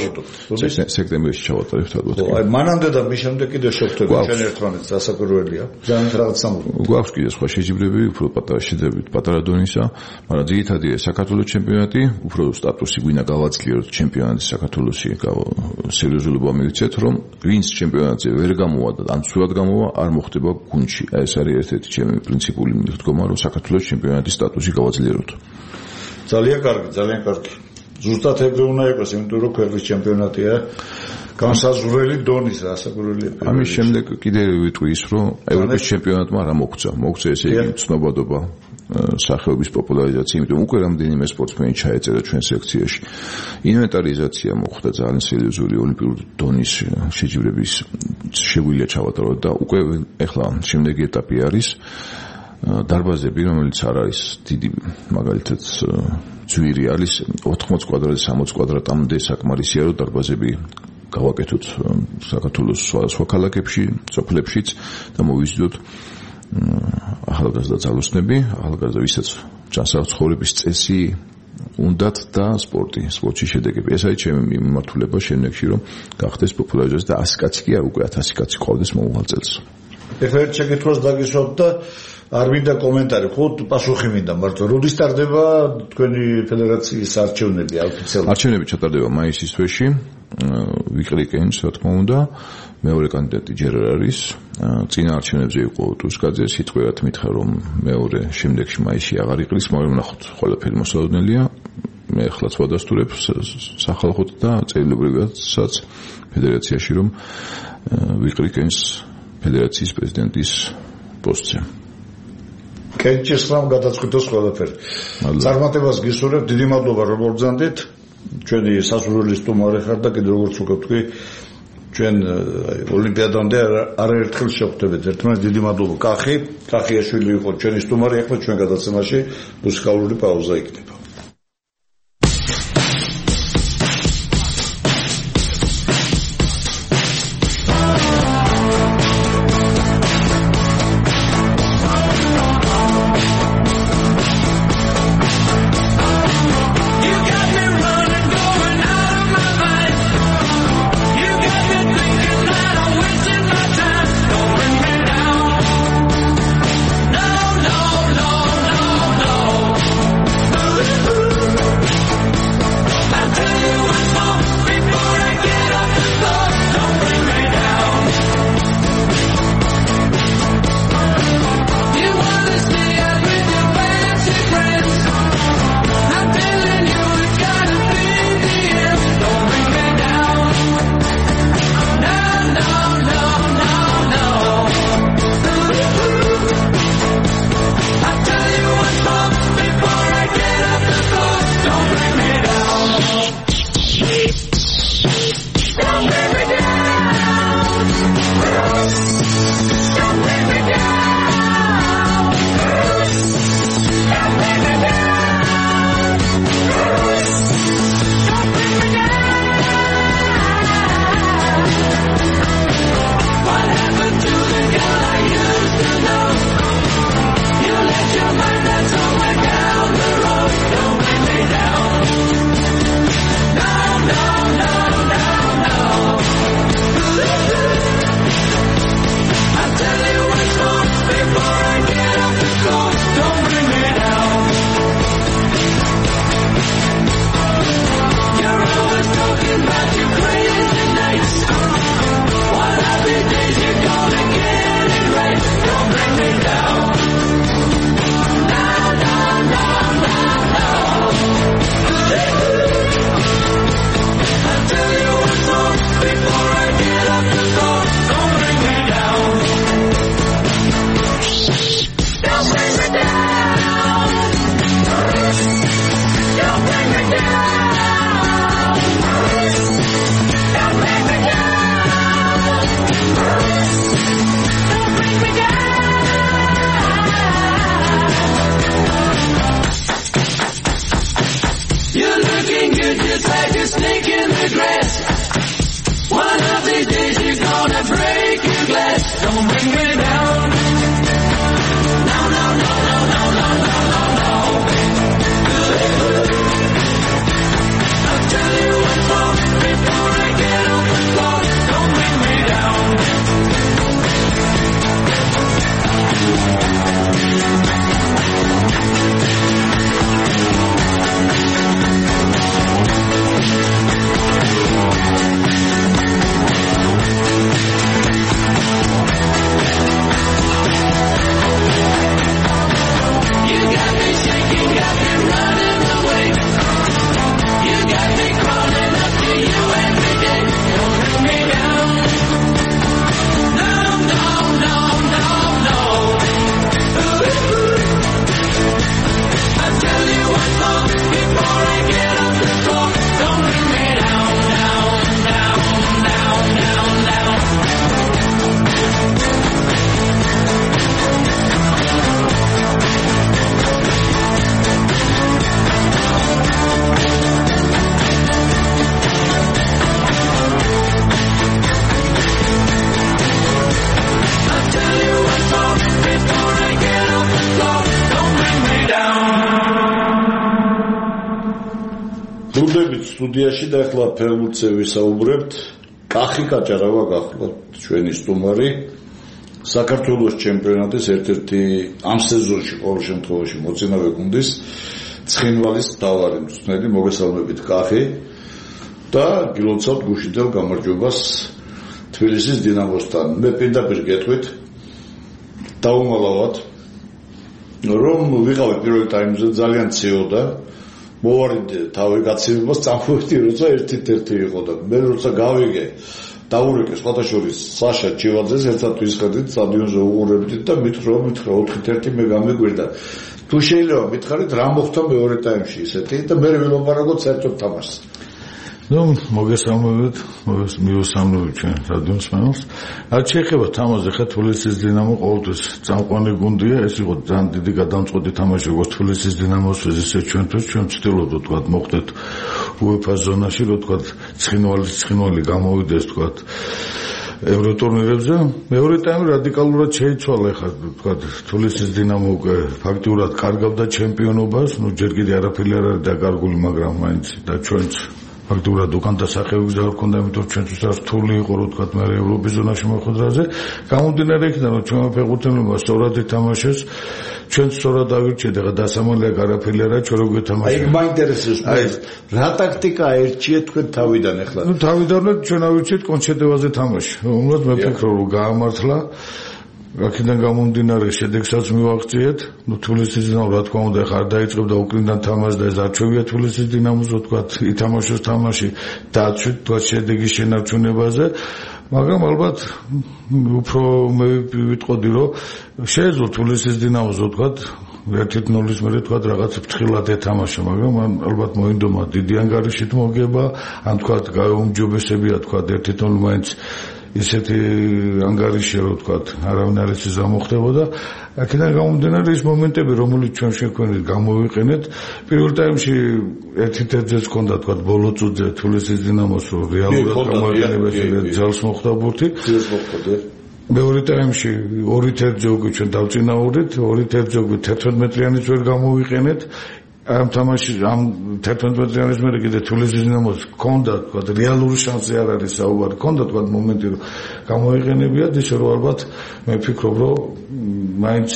D: სექტემბერში ჩავატარებთ ალბათ.
B: აი მანამდე და მის შემდეგ კიდე შევხვდებით ჩვენ ერთმანეთს, დასაკვირველია. ძალიან რაღაც სამოვა.
D: გვაქვს კიდე სხვა შეჯიბრებები, უფრო პატარა შეძებით, პატარა დონისა, მაგრამ ძირითადია საქართველოს ჩემპიონატი, უფრო სტატუსი გვინდა გავაძლიეროთ ჩემპიონატის საქართველოსი, სერიოზულობა მივიცეთ, რომ ვინც ჩემპიონატზე ვერ გამოვა და ან სულად გამოვა, არ მოხდება გუნდში. აი ეს არის ერთ-ერთი ჩემი პრინციპული მიდგომა, რომ საქართველოს ჩემპიონატის სტატუსი გავაძლიეროთ.
B: ძალიან კარგი, ძალიან კარგი. ზუსტად ეგრე უნდა იყოს, იმიტომ რომ ქვეყნის ჩემპიონატია განსაზღვრელი დონის ასაკურველი.
D: ამის შემდეგ კიდე ვიტყვი ის, რომ ევროპის ჩემპიონატმა რა მოგცა. მოგცა ესე იგი ცნობადობა, სახეობის პოპულარიზაცია, იმიტომ უკვე რამდენიმე სპორტსმენი ჩაეწერა ჩვენ სექციაში. ინვენტარიზაცია მოხდა ძალიან სერიოზული ოლიმპიური დონის შეჯიბრების შეგვიძლია ჩავატაროთ და უკვე ეხლა შემდეგი ეტაპი არის დარბაზები, რომელიც არ არის დიდი, მაგალითად ძვირი არის ოთხმოცი კვადრატი, სამოცი კვადრატამდე საკმარისია, რომ დარბაზები გავაკეთოთ საქართველოს სხვადასხვა ქალაქებში, სოფლებშიც და მოვიზიდოთ ახალგაზრდა ძალოსნები, ახალგაზრდა ვისაც ჯანსაღ ცხოვრების წესი უნდათ და სპორტი, სპორტში შედეგები. ეს არის ჩემი მიმართულება შემდეგში, რომ გახდეს პოპულარიზაცია და ასი კაცი კი არ უკვე ათასი კაცი ყავდეს მომავალ წელს.
B: ეხლა ერთ შეკითხვას დაგისვათ და არ მინდა კომენტარი, ხო, პასუხი მინდა მარტო. როდის ტარდება თქვენი ფედერაციის არჩევნები ოფიციალურად?
D: არჩევნები ჩატარდება მაისის თვეში, ვიყრიკენს, რა თქმა უნდა, მეორე კანდიდატი ჯერ არ არის. წინა არჩევნებზე იყო ტუსკაძე, სიტყვიერად მითხრა, რომ მეორე შემდეგში მაისში აღარ იყრის, მაგრამ ნახოთ, ყველაფერი მოსალოდნელია. მე ახლა ვადასტურებ სახალხოდ და წერილობრივადაც ფედერაციაში, რომ ვიყრიკენს ფედერაციის პრეზიდენტის პოსტზე.
B: კენჭის რამ გადაწყვიტოს ყველაფერი. წარმატებას გისურვებ, დიდი მადლობა რომ მოგზანდით. ჩვენი სასურველი სტუმარი ხარ და კიდევ როგორც უკვე ვთქვი, ჩვენ ოლიმპიადამდე არაერთხელ შევხვდებით ერთმანეთს. დიდი მადლობა. კახი, კახიაშვილი იყო ჩვენი სტუმარი, ახლა ჩვენ გადაცემაში მუსიკალური პაუზა იქნება.
E: Don't bring me down. No, no, no, no, no, no, no, no, no. I'll tell you once more before I get on the floor. Don't bring me down. You got me shaking, got me running away. You got me crawling up to you every day. Don't bring me down. No, no, no, no, no. Ooh, ooh. I'll tell you once more before I get off the floor. Don't bring me down, down, down, down, down, down. I'll tell you once more before I get off the floor. Don't bring me down.
B: Ბრუნდებით სტუდიაში და ახლა ფერმულზე ვისაუბრებთ. კახი კაჭარავა გახლავთ ჩვენი სტუმარი. საქართველოს ჩემპიონატის ერთ-ერთი ამ სეზონში ყოველ შემთხვევაში მოწინავე გუნდის ცხინვალის მთავარი მწვრთნელი. მოგესალმებით კახი და გილოცავთ გუშინდელ გამარჯვებას თბილისის დინამოსთან. მე პირდაპირ გეტყვით დაუმალავად რომ ვიყავი პირველ ტაიმზე ძალიან ციოდა მოვარიდე თავი გაცივებას წამოვედი როცა ერთ-ერთი იყო და მე როცა გავიგე დაურეკე სხვათა შორის საშა ჩივაძეს ერთად ვისხედით სტადიონზე უყურებდით და მითხრა მითხრა ოთხი ერთი მე გამეგვირდა თუ შეიძლება მითხარით რა მოხდა მეორე ტაიმში ისეთი და მე ვილაპარაკოთ საერთოდ თამაშს.
F: Ну, მოგესალმებით, მივესალმებით ჩვენ რადიოს მსმენელს. რაც შეეხება თამაშზე, ხა თბილისის დინამო ყოველთვის წამყვანი გუნდია, ეს იყო ძალიან დიდი გადამწყვეტი თამაში როგორც თბილისის დინამოსთვის, ისე ჩვენთვის, ჩვენ ვცდილობთ ვთქვათ, მოხდეთ უეფა ზონაში, რომ ვთქვათ, ცხინვალის ცხინვალი გამოვიდეს ვთქვათ ევროტურნირებზე. მეორე ტაიმი რადიკალურად შეიცვალა ხა ვთქვათ, თბილისის დინამო ფაქტიურად კარგავდა ჩემპიონობას, ну ჯერ კიდე არაფერი არ არის დაკარგული, მაგრამ მაინც და ჩვენც ფაქტურად უკან დასახევი გზა ჰქონდა, იმიტომ რომ ჩვენთვის რთული იყო რომ ვთქვათ მე ევროპის ზონაში მოხვედრაზე. გამომდინარე იქიდან რომ ჩვენმა ფეხბურთელებმა სწორად ითამაშეს, ჩვენ სწორად ავირჩიეთ, ახლა დასამალია არაფერი არა, ჩვენ როგორ ეთამაშეთ.
B: აი მაინტერესებს მე რა ტაქტიკა ერჩიეთ თქვენ თავიდან ახლა?
F: ну თავიდან ჩვენ ავირჩიეთ კონჩეტევაზე თამაში. უმეტ მე ფიქრობ რომ გაამართლა აქედან გამომდინარე შედეგსაც მივაღწიეთ. ნუ თბილისის დინამო რა თქმა უნდა ხარ დაიწყებდა უკრინდან თამაშს და ეს არჩევია თბილისის დინამოს ვთქვათ ითამაშოს თამაში დაცვით თქვათ შედეგის შენარჩუნებაზე, მაგრამ ალბათ უფრო მე ვიტყოდი რომ შეეძლო თბილისის დინამოს ვთქვათ ერთ ნულის მერე ვთქვათ რაღაც ფრთხილად ეთამაშა, მაგრამ მან ალბათ მოინდომა დიდი ანგარიშით მოგება, ან ვთქვათ გაუმჯობესებია ვთქვათ ერთ ნული მაინც ისეთი ანგარიშია რომ ვთქვათ არავინ არ იცის რა მოხდებოდა. აქედან გამომდინარე ის მომენტები რომელიც ჩვენ შეგვექნით გამოვიყენეთ. პირველ ტაიმში ერთ-ერთზეც ჰქონდა ვთქვათ ბოლო წუთზე თბილისის დინამოს რომ რეალურად გამოიყენებაში ძალს მოხდა ბურთი. მეორე ტაიმში ორი თერთზე უკვე ჩვენ დავწინაურდით, ორი თერთზე უკვე თერთმეტმეტრიანიც ვერ გამოვიყენეთ. ამ თამაში ამ თერთმეტმეტრიანის მერე კიდე თბილისის დინამოს ჰქონდა თქვა რეალური შანსი არ არის საუბარი, ჰქონდა თქვა მომენტი რომ გამოიყენებიათ, ისე რომ ალბათ მე ვფიქრობ რომ მაინც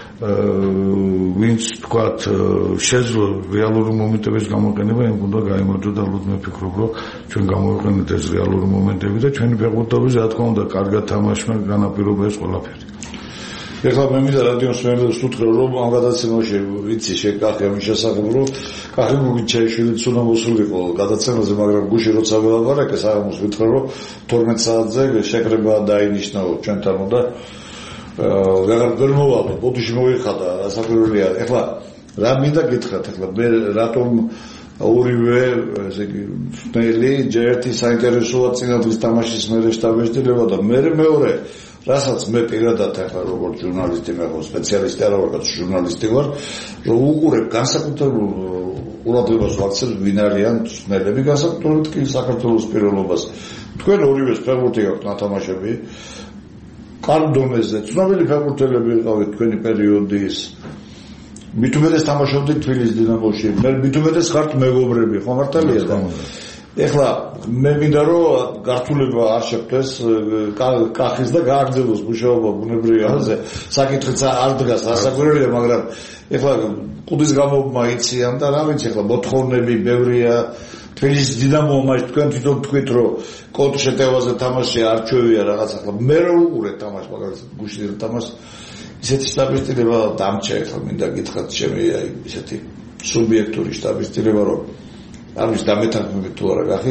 F: ვინც თქვა შეძლო რეალური მომენტების გამოყენება, იმ უნდა გაიმარჯვა და ალბათ მე ვფიქრობ რომ ჩვენ გამოიყენეთ ეს რეალური მომენტები და ჩვენი ფეხბურთობის რა თქმა უნდა კარგად თამაშმა განაპირობა ეს ყველაფერი.
B: ეხლა მე მინდა რადიოს მენელს ვუთხრა რომ ამ გადაცემაში ვიცი შეკახე ამის შესახებ რომ კახი გუგიჩაიშვილიც უნდა მოსულიყო გადაცემაზე, მაგრამ გუში როცა ველაპარაკე საღამოს ვითხრა რომ თორმეტ საათზე შეკრება დაინიშნაო ჩვენთან და ვეღარ ვერ მოვალო, ბოდიში მოიხადა რასაკვირველია. ეხლა რა მინდა გითხრათ, ეხლა მე რატომ ორივე ესე იგი მწვრთნელი ერთი საინტერესოა წინადღის თამაშის მერე შტაბეშტილება და მე მეორე რასაც მე პირადად ახლა როგორც ჟურნალისტი მე ხო სპეციალისტი არა ვარ, ჟურნალისტი ვარ, რომ უყურებ განსაკუთრებულ ყურადღებას ვაქცევ ვინ არიან მწვრთნელები, განსაკუთრებით კი საქართველოს პირველობას. თქვენ ორივეს ფეხბურთი გაქვთ ნათამაშები, კარგ დონეზე ცნობილი ფეხბურთელები იყავით თქვენი პერიოდის მით უმეტეს თამაშობდით თბილისის დინამოში მე მით უმეტეს ხართ მეგობრები ხო მართალია და ეხლა მე მინდა რომ გართულება არ შეგვდეს კახის და გააგრძელოს მუშაობა ბუნებრივი ამაზე საკითხიც არ დგას ასაკვირველია მაგრამ ეხლა ყუდის გამობა იციან და რა ვიცი ეხლა მოთხოვნები ბევრია თბილისის დინამო მას თქვენ თვითონ თქვით რომ კოდ შეტევაზე თამაში არჩევია რაღაც ახლა მე რო უყურე თამაში მაგალითად გუშინ თამაში ისეთი სტაბილიზება დამჭა ეხლა მინდა გითხრათ ჩემი აი ისეთი სუბიექტური სტაბილიზება რომ არ ვიცი დამეთანხმებით თუ არა გახი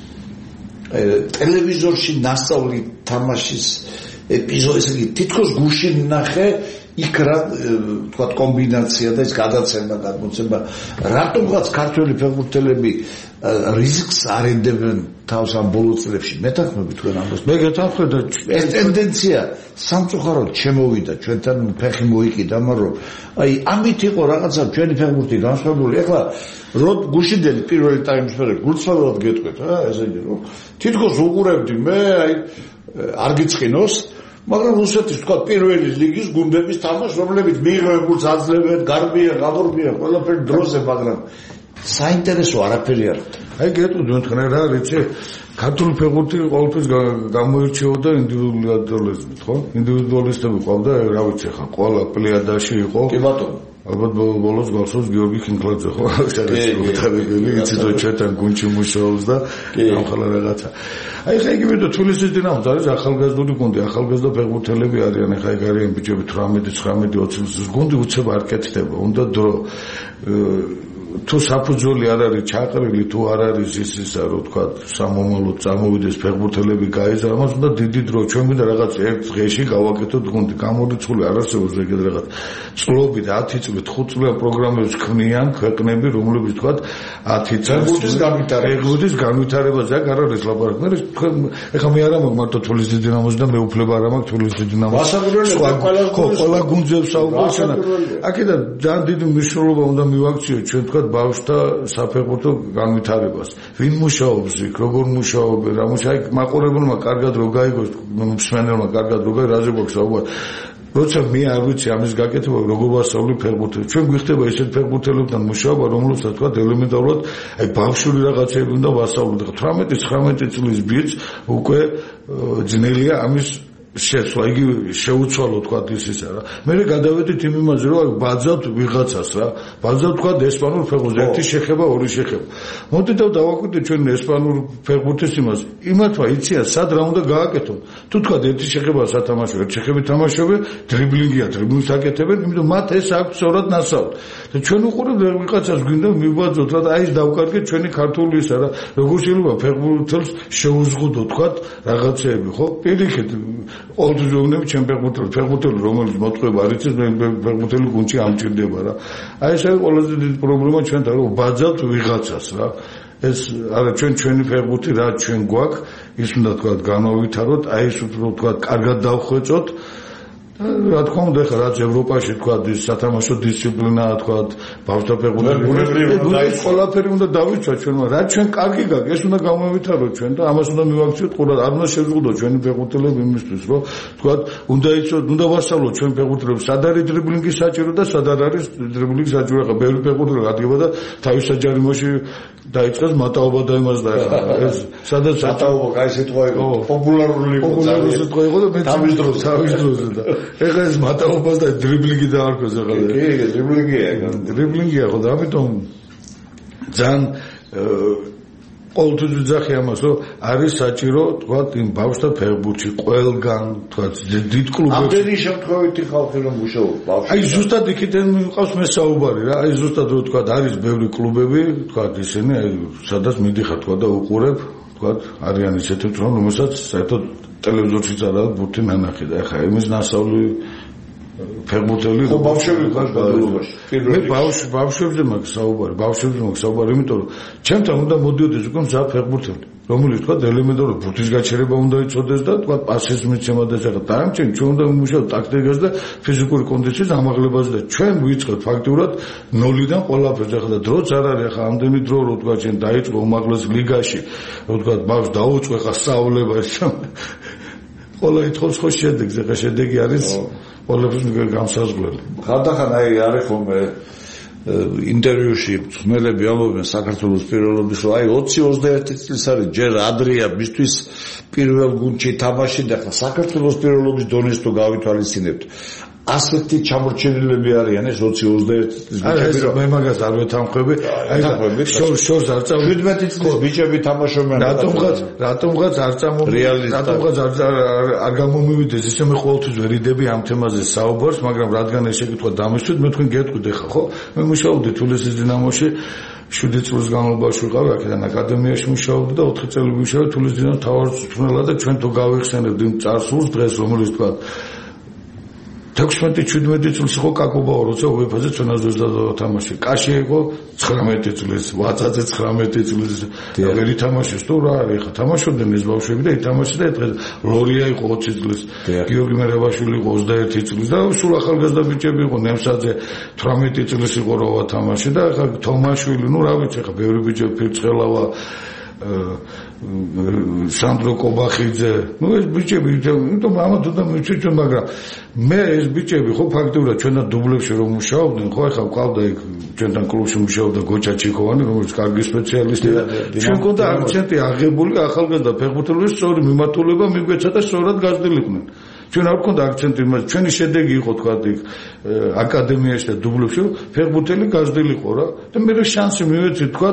B: ტელევიზორში ნასწავლი თამაშის ეპიზოდი ესე იგი თითქოს გუშინ ნახე იქ რა თქვა კომბინაცია და ის გადაცემა გადმოცემა რატომღაც ქართველი ფეხბურთელები რიზიკს არ ენდებენ თავს ამ ბოლო წლებში მეთანხმებით თქვენ ამას
F: მე გეთანხმე და
B: ეს ტენდენცია სამწუხაროდ შემოვიდა ჩვენთან ფეხი მოიკიდა მაგრამ აი ამით იყო რაღაცა ჩვენი ფეხბურთი განსხვავებული ეხლა რო გუშინდელი პირველი ტაიმის მერე გულწრფელად გეტყვით რა ესე იგი რომ თითქოს უყურებდი მე აი არ გიწყინოს მაგრამ რუსეთის თქვა პირველი ლიგის გუნდების თამაშს რომლებიც მიიღებულს აძლევენ გარბია გაბორბია ყველაფერი დროზე მაგრამ საინტერესო არაფერი არ
F: აი გეტყვი თქვენ რა რიცი ქართული ფეხბურთი ყოველთვის გამოირჩეოდა ინდივიდუალიზმით ხო ინდივიდუალისტები ყავდა რა ვიცი ხა ყველა პლიადაში იყო
B: კი ბატონო
F: ალბათ ბოლოს გახსოვს გიორგი ხინკლაძე ხო შეგეცდები იცით რომ ჩვენთან გუნდში მუშაობს და ამხელა რაღაცა აი ხა იგივე და თბილისის დინამოც არის ახალგაზრდული გუნდი ახალგაზრდა ფეხბურთელები არიან ხა ეგ არიან ბიჭები თვრამეტი ცხრამეტი ოცი წლის გუნდი უცებ არ კეთდება უნდა დრო თუ საფუძველი არ არის ჩაყრილი თუ არ არის ის ისა რომ თქვა სამომავლოდ წამოვიდეს ფეხბურთელები გაიზარდოს ამას უნდა დიდი დრო ჩვენ მინდა რაღაც ერთ დღეში გავაკეთოთ გუნდი გამორიცხული არ არსებობს ეგეთ რაღაც წლობით ათი წლით ხუთ წლიან პროგრამებს ქმნიან ქვეყნები რომლებიც თქვა ათი წელს
B: ფეხბურთის განვითარება
F: ფეხბურთის განვითარებაზე აქ არ არის ლაპარაკი მე ეხლა მე არ ამაქვს მარტო თბილისის დინამოს და მე უფლება არ ამაქვს თბილისის დინამოს ხო ყველა გუნდებს საუბრობ აქედან ძალიან დიდი მნიშვნელობა უნდა მივაქციოთ ჩვენ თქვა ბავშვთა საფეხბურთო განვითარებას. ვინ მუშაობს იქ, როგორ მუშაობენ, რა მუშაობენ, მაყურებელმა კარგად რო გაიგოს, მსმენელმა კარგად რო გაიგოს, რაზე გვაქვს საუბარი. როცა მე არ ვიცი ამის გაკეთება, როგორ ვასწავლი ფეხბურთს. ჩვენ გვიხდება ისეთ ფეხბურთელებთან მუშაობა, რომლებსაც თქვა ელემენტარულად, აი ბავშვური რაღაცები უნდა ვასწავლოთ. თვრამეტი ცხრამეტი წლის ბიჭს უკვე ძნელია ამის შეცვლა იგი შეუცვალო თქვა ის ისა რა მე გადავედით იმ იმაზე რომ ბაძავთ ვიღაცას რა ბაძავთ თქვა ესპანურ ფეხბურთს ერთი შეხება ორი შეხება მოდით და დავაკვირდით ჩვენ ესპანურ ფეხბურთის იმას იმათვა იციან სად რა უნდა გააკეთონ თუ თქვა ერთი შეხება სათამაშო ერთი შეხებით თამაშობენ დრიბლინგია დრიბლინგს აკეთებენ იმიტომ მათ ეს აქვს სწორად ნასწავლი და ჩვენ უყურებთ ვიღაცას გვინდა მივბაძოთ რა და აი ეს დავკარგეთ ჩვენი ქართული ისა რა როგორ შეიძლება ფეხბურთელს შეუზღუდო თქვა რაღაცეები ხო პირიქით ყოველთვის ვეუბნები ჩემ ფეხბურთელს ფეხბურთელი რომელიც მოწყება არ იცის მე ფეხბურთელი გუნდში ამჭირდება რა აი ეს არის ყველაზე დიდი პრობლემა ჩვენთან რომ ბაძავთ ვიღაცას რა ეს არა ჩვენ ჩვენი ფეხბურთი რა ჩვენ გვაქვს ის უნდა თქვა განავითაროთ აი ეს უფრო თქვა კარგად დავხვეწოთ რა თქმა უნდა ხა რაც ევროპაში თქვა ის სათამაშო დისციპლინაა თქვა ბავშვთა ფეხბურთი ეს ყველაფერი უნდა დავიცვათ ჩვენმა რა ჩვენ კარგი გაქვს ეს უნდა გამოვითაროთ ჩვენ და ამას უნდა მივაქციოთ ყურად არ უნდა შევზღუდოთ ჩვენი ფეხბურთელები იმისთვის რომ თქვა უნდა იცოთ უნდა ვასწავლოთ ჩვენ ფეხბურთელებს სად არის დრიბლინგი საჭირო და სად არის დრიბლინგი საჭირო ხა ბევრი ფეხბურთელი ადგება და თავის საჯარიმოში დაიწყეს მატაობა და იმას და ეს სადაც
B: მატაობა კაი სიტყვა იყო პოპულარული იყო
F: პოპულარული სიტყვა იყო და მე თავის დროს თავის დროს და ეხლა ეს მატაობას და დრიბლინგი დაარქვეს ახლა
B: კი კი დრიბლინგია
F: დრიბლინგია ხო და ამიტომ ძალიან ყოველთვის ვიძახი ამას რომ არის საჭირო თქვა იმ ბავშვთა ფეხბურთში ყველგან თქვა დიდ კლუბებში
B: ამდენი შემთხვევითი ხალხი რომ მუშაობს ბავშვებში
F: აი ზუსტად იქიდან მიყავს მე საუბარი რა აი ზუსტად რომ თქვა არის ბევრი კლუბები თქვა ისინი აი სადაც მიდიხარ თქვა და უყურებ თქვა არიან ისეთი რომ რომელსაც საერთოდ ტელევიზორშიც არა ბურთი ნანახი და ეხა იმის ნასწავლი ფეხბურთელი
B: ხო ბავშვები ხარ გადაულობაში
F: მე ბავშვ ბავშვებზე მაქვს საუბარი ბავშვებზე მაქვს საუბარი იმიტომ რომ ჩემთან უნდა მოდიოდეს უკვე მზა ფეხბურთელი რომელიც თქვა ელემენტარული ბურთის გაჩერება უნდა იცოდეს და თქვა პასის მიცემა და ესა დაამჩენ ჩვენ უნდა ვიმუშაოთ ტაქტიკაზე და ფიზიკური კონდიციის ამაღლებაზე და ჩვენ ვიწყებთ ფაქტურად ნოლიდან ყველაფერს ახლა და დროც არ არის ახლა ამდენი დრო რო თქვა ჩვენ დაიწყო უმაღლეს ლიგაში რო თქვა ბავშვს დაუწყო ახლა სწავლება ყველა ითხოვს ხო შედეგს, ეხლა შედეგი არის ყველაფრის გამსაზღვრელი.
B: ხანდახან აი არის ხოლმე ინტერვიუში ხმელები ამბობენ საქართველოს პირველობის რომ აი ოცი ოცდაერთი წლის არის ჯერ ადრეა მისთვის პირველ გუნდში თამაში და ხა საქართველოს პირველობის დონეს თუ გავითვალისწინებთ ასეთი ჩამორჩენილები არიან ეს ოცი ოცდაერთი წლის ბიჭები
F: რომ მე მაგას არ ვეთანხმები აი შორ შორს არ წავ
B: შვიდმეტი წლის ბიჭები თამაშობენ
F: რატომღაც რატომღაც არ წამოვიდეს რატომღაც არ არ გამომივიდეს ისე მე ყოველთვის ვერიდები ამ თემაზე საუბარს მაგრამ რადგან ეს შეკითხვა დამისვით მე თქვენ გეტყვით ახლა ხო მე მუშაობდი თბილისის დინამოში შვიდი წლის განმავლობაში ვიყავი აქედან აკადემიაში მუშაობდი და ოთხი წელი ვიმუშავე თბილისის დინამოს მთავარწვრთნელად და ჩვენ თუ გავიხსენებთ იმ წარსულს დღეს რომელიც თქვა თექვსმეტი შვიდმეტი წელს იყო კაკობაო როცა უეფაზე ჩვენაზეც დათამაში კაში იყო ცხრამეტი წლის ვაცაძე ცხრამეტი წლის ვერ ითამაშეს თუ რა არის ხა თამაშობდნენ ეს ბავშვები და ითამაშეს და დღეს ლორია იყო ოცი წლის გიორგი მერაბაშვილი იყო ოცდაერთი წლის და სულ ახალგაზრდა ბიჭები იყო ნემსაძე თვრამეტი წლის იყო რა ვათამაში და ხა თომაშვილი ნუ რა ვიცი ხა ბევრი ბიჭები ფირცხელავა სანდრო კობახიძე ნუ ეს ბიჭები იმიტომ ამათ უნდა მივჩვენოთ მაგრამ მე ეს ბიჭები ხო ფაქტობრივად ჩვენთან დუბლებში რომ მუშაობდნენ ხო ახლა ყავდა იქ ჩვენთან კლუბში მუშაობდა გოჩა ჩიქოვანი რომელიც კარგი სპეციალისტია ჩვენ გქონდა აქცენტი აღებული ახალგაზრდა ფეხბურთელების სწორი მიმართულება მიგვეცა და სწორად გაზრდილიყვნენ ჩვენ არ გქონდა აქცენტი მაგრამ ჩვენი შედეგი იყო თქვა იქ აკადემიაში და დუბლებში ფეხბურთელი გაზრდილიყო რა და მე შანსი მივეცი თქვა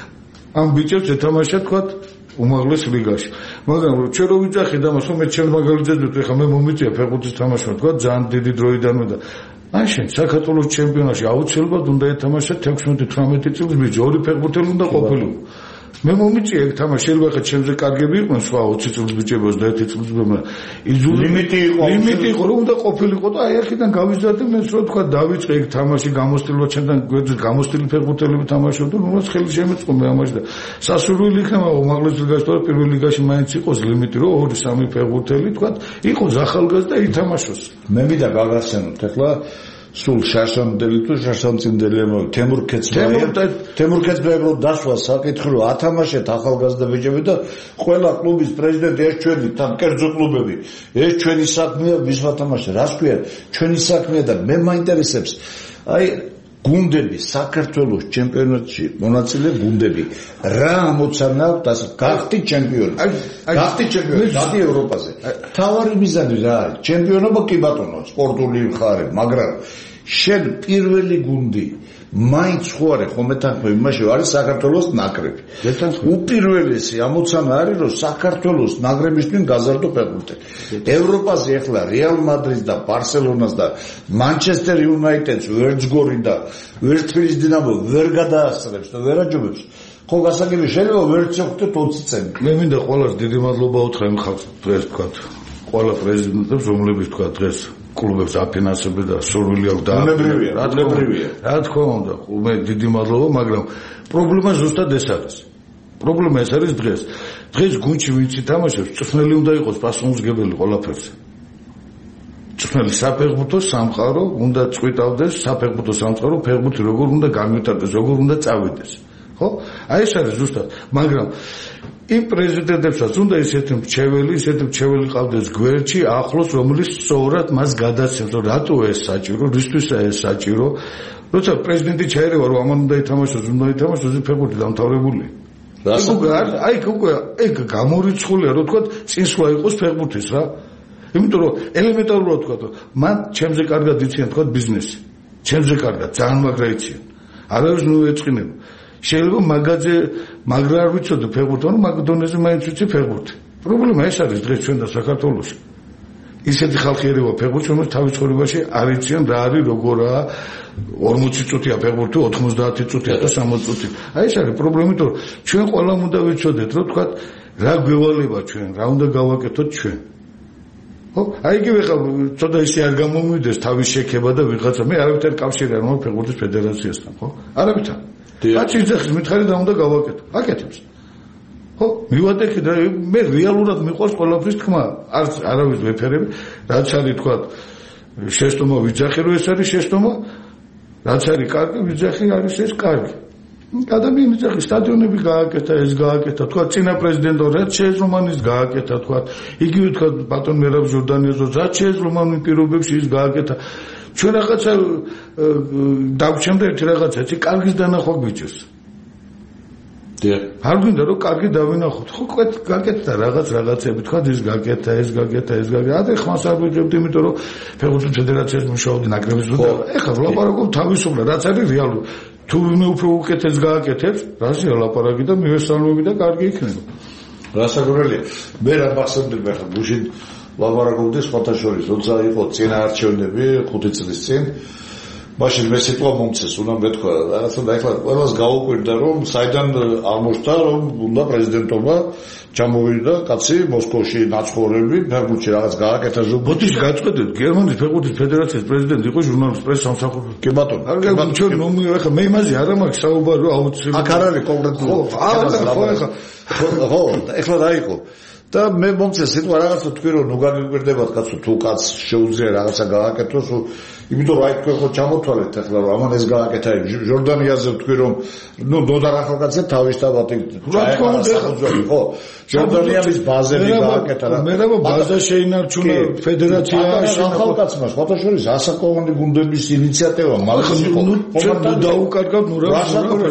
F: ამ ბიჭებს ეთამაშა თქვა უმაღლეს ლიგაში მაგრამ ჩვენ რო ვიძახი და მას მე ჩემს მაგალითად ვიტყვი ხა მე მომიწია ფეხბურთის თამაშმა თქვა ძალიან დიდი დროიდანვე და მაშინ საქართველოს ჩემპიონატში აუცილებლად უნდა ეთამაშა თექვსმეტი თვრამეტი წლის ბიჭი ორი ფეხბურთელი უნდა ყოფილიყო მე მომიწია ეგ თამაში შეიძლება ხა ჩემზე კარგები იყვნენ სხვა ოცი წლის ბიჭები ოცდაერთი წლის ბიჭები იზუ ლიმიტი იყო ლიმიტი იყო რომ უნდა ყოფილიყო და აი ახიდან გავიზარდი მე რო თქვა დავიწყე ეგ თამაში გამოსtildeვა ჩემთან გვერდზე გამოსtilde ფეხბურთელები თამაშობდნენ უმას ხელი შემეწყო მე ამაში და სასურველი იქნება უმაღლეს ლიგაში და პირველ ლიგაში მაინც იყოს ლიმიტი რომ ორი სამი ფეხბურთელი თქვა იყოს ახალგაზრდა ითამაშოს
B: მე მინდა გაგახსენოთ ახლა სულ შარშამდელი თუ შარშამწინდელი ამო თემურ ქეცბაიევ თემურ ქეცბაიევ დასვა საკითხი რომ ათამაშეთ ახალგაზრდა ბიჭები და ყველა კლუბის პრეზიდენტი ეს ჩვენი თან კერძო კლუბები ეს ჩვენი საქმეა ვის ვათამაშე რას ქვია ჩვენი საქმეა და მე მაინტერესებს აი გუნდები საქართველოს ჩემპიონატში მონაწილე გუნდები რა ამოცანა აქვს გახდი ჩემპიონი გახდი ჩემპიონი გადი ევროპაზე თავარი მიზანი რა არის ჩემპიონობა კი ბატონო სპორტული მხარე მაგრამ შენ პირველი გუნდი მაინც ხო არის ხომ მეთანხმები იმაში არის საქართველოს ნაკრები უპირველესი ამოცანა არის რომ საქართველოს ნაკრებისთვის გაზარდო ფეხბურთელი ევროპაზე ახლა რეალ მადრიდს და ბარსელონას და მანჩესტერ იუნაიტედს ვერცგორი და ვერცფილის დინამო ვერ გადაასწრებს და ვერ აჯობებს ხო გასაგები შეიძლება ვერც ეხვდეთ ოცი წელი
F: მე მინდა ყველას დიდი მადლობა უთხრა იმ ხალხს დღეს თქვა ყველა პრეზიდენტებს რომლებიც თქვა დღეს კლუბებს აფინანსებდა და სურვილი აქვს და
B: უნებრივია რა
F: რა თქმა უნდა მე დიდი მადლობა მაგრამ პრობლემა ზუსტად ეს არის პრობლემა ეს არის დღეს დღეს გუნდში ვინც ითამაშებს წვრთნელი უნდა იყოს პასუხისმგებელი ყველაფერზე წვრთნელი საფეხბურთო სამყარო უნდა წვიტავდეს საფეხბურთო სამყარო ფეხბურთი როგორ უნდა განვითარდეს როგორ უნდა წავიდეს ხო აი ეს არის ზუსტად მაგრამ იმ პრეზიდენტებსაც უნდა ისეთი მრჩეველი, ისეთი მრჩეველი ყავდეს გვერდში ახლოს, რომელიც სწორად მას გადაცემს, რომ რატო ეს საჭირო, რისთვისა ეს საჭირო. როცა პრეზიდენტი ჩაერევა, რომ ამან უნდა ითამაშოს, უნდა ითამაშოს, ის ფეხბურთი დამთავრებული. აი, უკვე ეგ გამორიცხულია, რომ თქვა, წინსვლა იყოს ფეხბურთის რა. იმიტომ რომ ელემენტარულად თქვა, მან ჩემზე კარგად იციან თქვა ბიზნესი. ჩემზე კარგად, ძალიან მაგრა იციან. არავის ნუ ეწყინება. შეიძლება მაგაზე მაგრა არ ვიცოდე ფეხბურთი, მაგრამ მაგდონეზე მაინც ვიცი ფეხბურთი. პრობლემა ეს არის დღეს ჩვენ და საქართველოში. ისეთი ხალხი ერევა ფეხბურთს, რომელიც თავის ცხოვრებაში არ იციან რა არის, როგორაა ორმოცი წუთია ფეხბურთი, ოთხმოცდაათი წუთია და სამოცი წუთი. აი ეს არის პრობლემა, იმიტომ რომ ჩვენ ყველამ უნდა ვიცოდეთ, რომ თქვა რა გვევალება ჩვენ, რა უნდა გავაკეთოთ ჩვენ. ხო? აი იგივე ხა ცოტა ისე არ გამომივიდეს თავის შექება და ვიღაცა მე არავითარ კავშირი არ მაქვს ფეხბურთის ფედერაციასთან, ხო? არავითარ. რაც იძახის მითხარი და უნდა გავაკეთო. აკეთებს. ხო? მივატეხი და მე რეალურად მიყვარს ყველაფრის თქმა. არც არავის ვეფერები, რაც არის თქვა შეშტომა ვიძახი რომ ეს არის შეშტომა, რაც არის კარგი ვიძახი არის ეს კარგი. ადამიანის ახლა სტადიონები გააკეთა, ეს გააკეთა, თქვა წინა პრეზიდენტო რაც შეეძლო მან ის გააკეთა, თქვა იგივე თქვა ბატონ მერაბ ჟორდანიოზო რაც შეეძლო მან პირობებში ის გააკეთა. ჩვენ რაღაცა დავჩემდა ერთი რაღაცა, იცი, კარგის დანახვა გვიჭირს. არ გვინდა რომ კარგი დავინახოთ. ხო, გაკეთდა რაღაც რაღაცები, თქვა ის გაკეთა, ეს გაკეთა, ეს გაკეთა. ადრე ხმას არ ვიძებდი, იმიტომ რომ ფეხბურთის ფედერაციას მუშაობდი ნაკრების უდაბა. ეხლა ვლაპარაკობ თავისუფლად, რაც არის რეალური. თუ ვინმე უფრო უკეთეს გააკეთებს, რაზეა ლაპარაკი და მივესალმები და კარგი იქნება.
B: რასაკვირველია. მე რა მახსოვდება ახლა გუშინ ლაპარაკობდი სხვათა შორის, როცა იყო წინა არჩევნები ხუთი წლის წინ. მაშინ მე სიტყვა მომცეს, უნდა მეთქვა, რაღაცა და ახლა ყველას გაუკვირდა რომ საიდან აღმოჩნდა რომ უნდა პრეზიდენტობა ჩამოვიდა კაცი მოსკოვში ნაცხოვრები, ფეხბურთში რაღაც გააკეთა ზოგი.
F: ბოდიში გაწყვეტეთ, გერმანიის ფეხბურთის ფედერაციის პრეზიდენტი იყო ჟურნალისტ პრესის სამსახური.
B: კი ბატონო.
F: არ ჩვენ ნომი ახლა მე იმაზე არ მაქვს საუბარი რომ აუცილებლად.
B: აქ არ არის კონკრეტულად.
F: ხო, ახლა
B: ხო, ახლა რა იყო? და მე მომწეს სიტყვა რაღაცა თქვი რომ ნუ გაგიკვირდებათ კაცო თუ კაც შეუძლია რაღაცა გააკეთოს იმიტომ რომ აი თქვენ ხო ჩამოთვალეთ ახლა რომ ამან ეს გააკეთა ჟორდანიაზე თქვი რომ ნუ ნოდარ ახალგაზრდა თავისთავად
F: რა თქმა უნდა
B: ხო ჟორდანიალის ბაზები გააკეთა რა
F: მე რა ბაზა შეინარჩუნა ფედერაციაში
B: ახალგაზრდა სხვათა შორის ასაკოვანი გუნდების ინიციატივა მაგრამ
F: იყო ნუ დაუკარგავ ნუ რა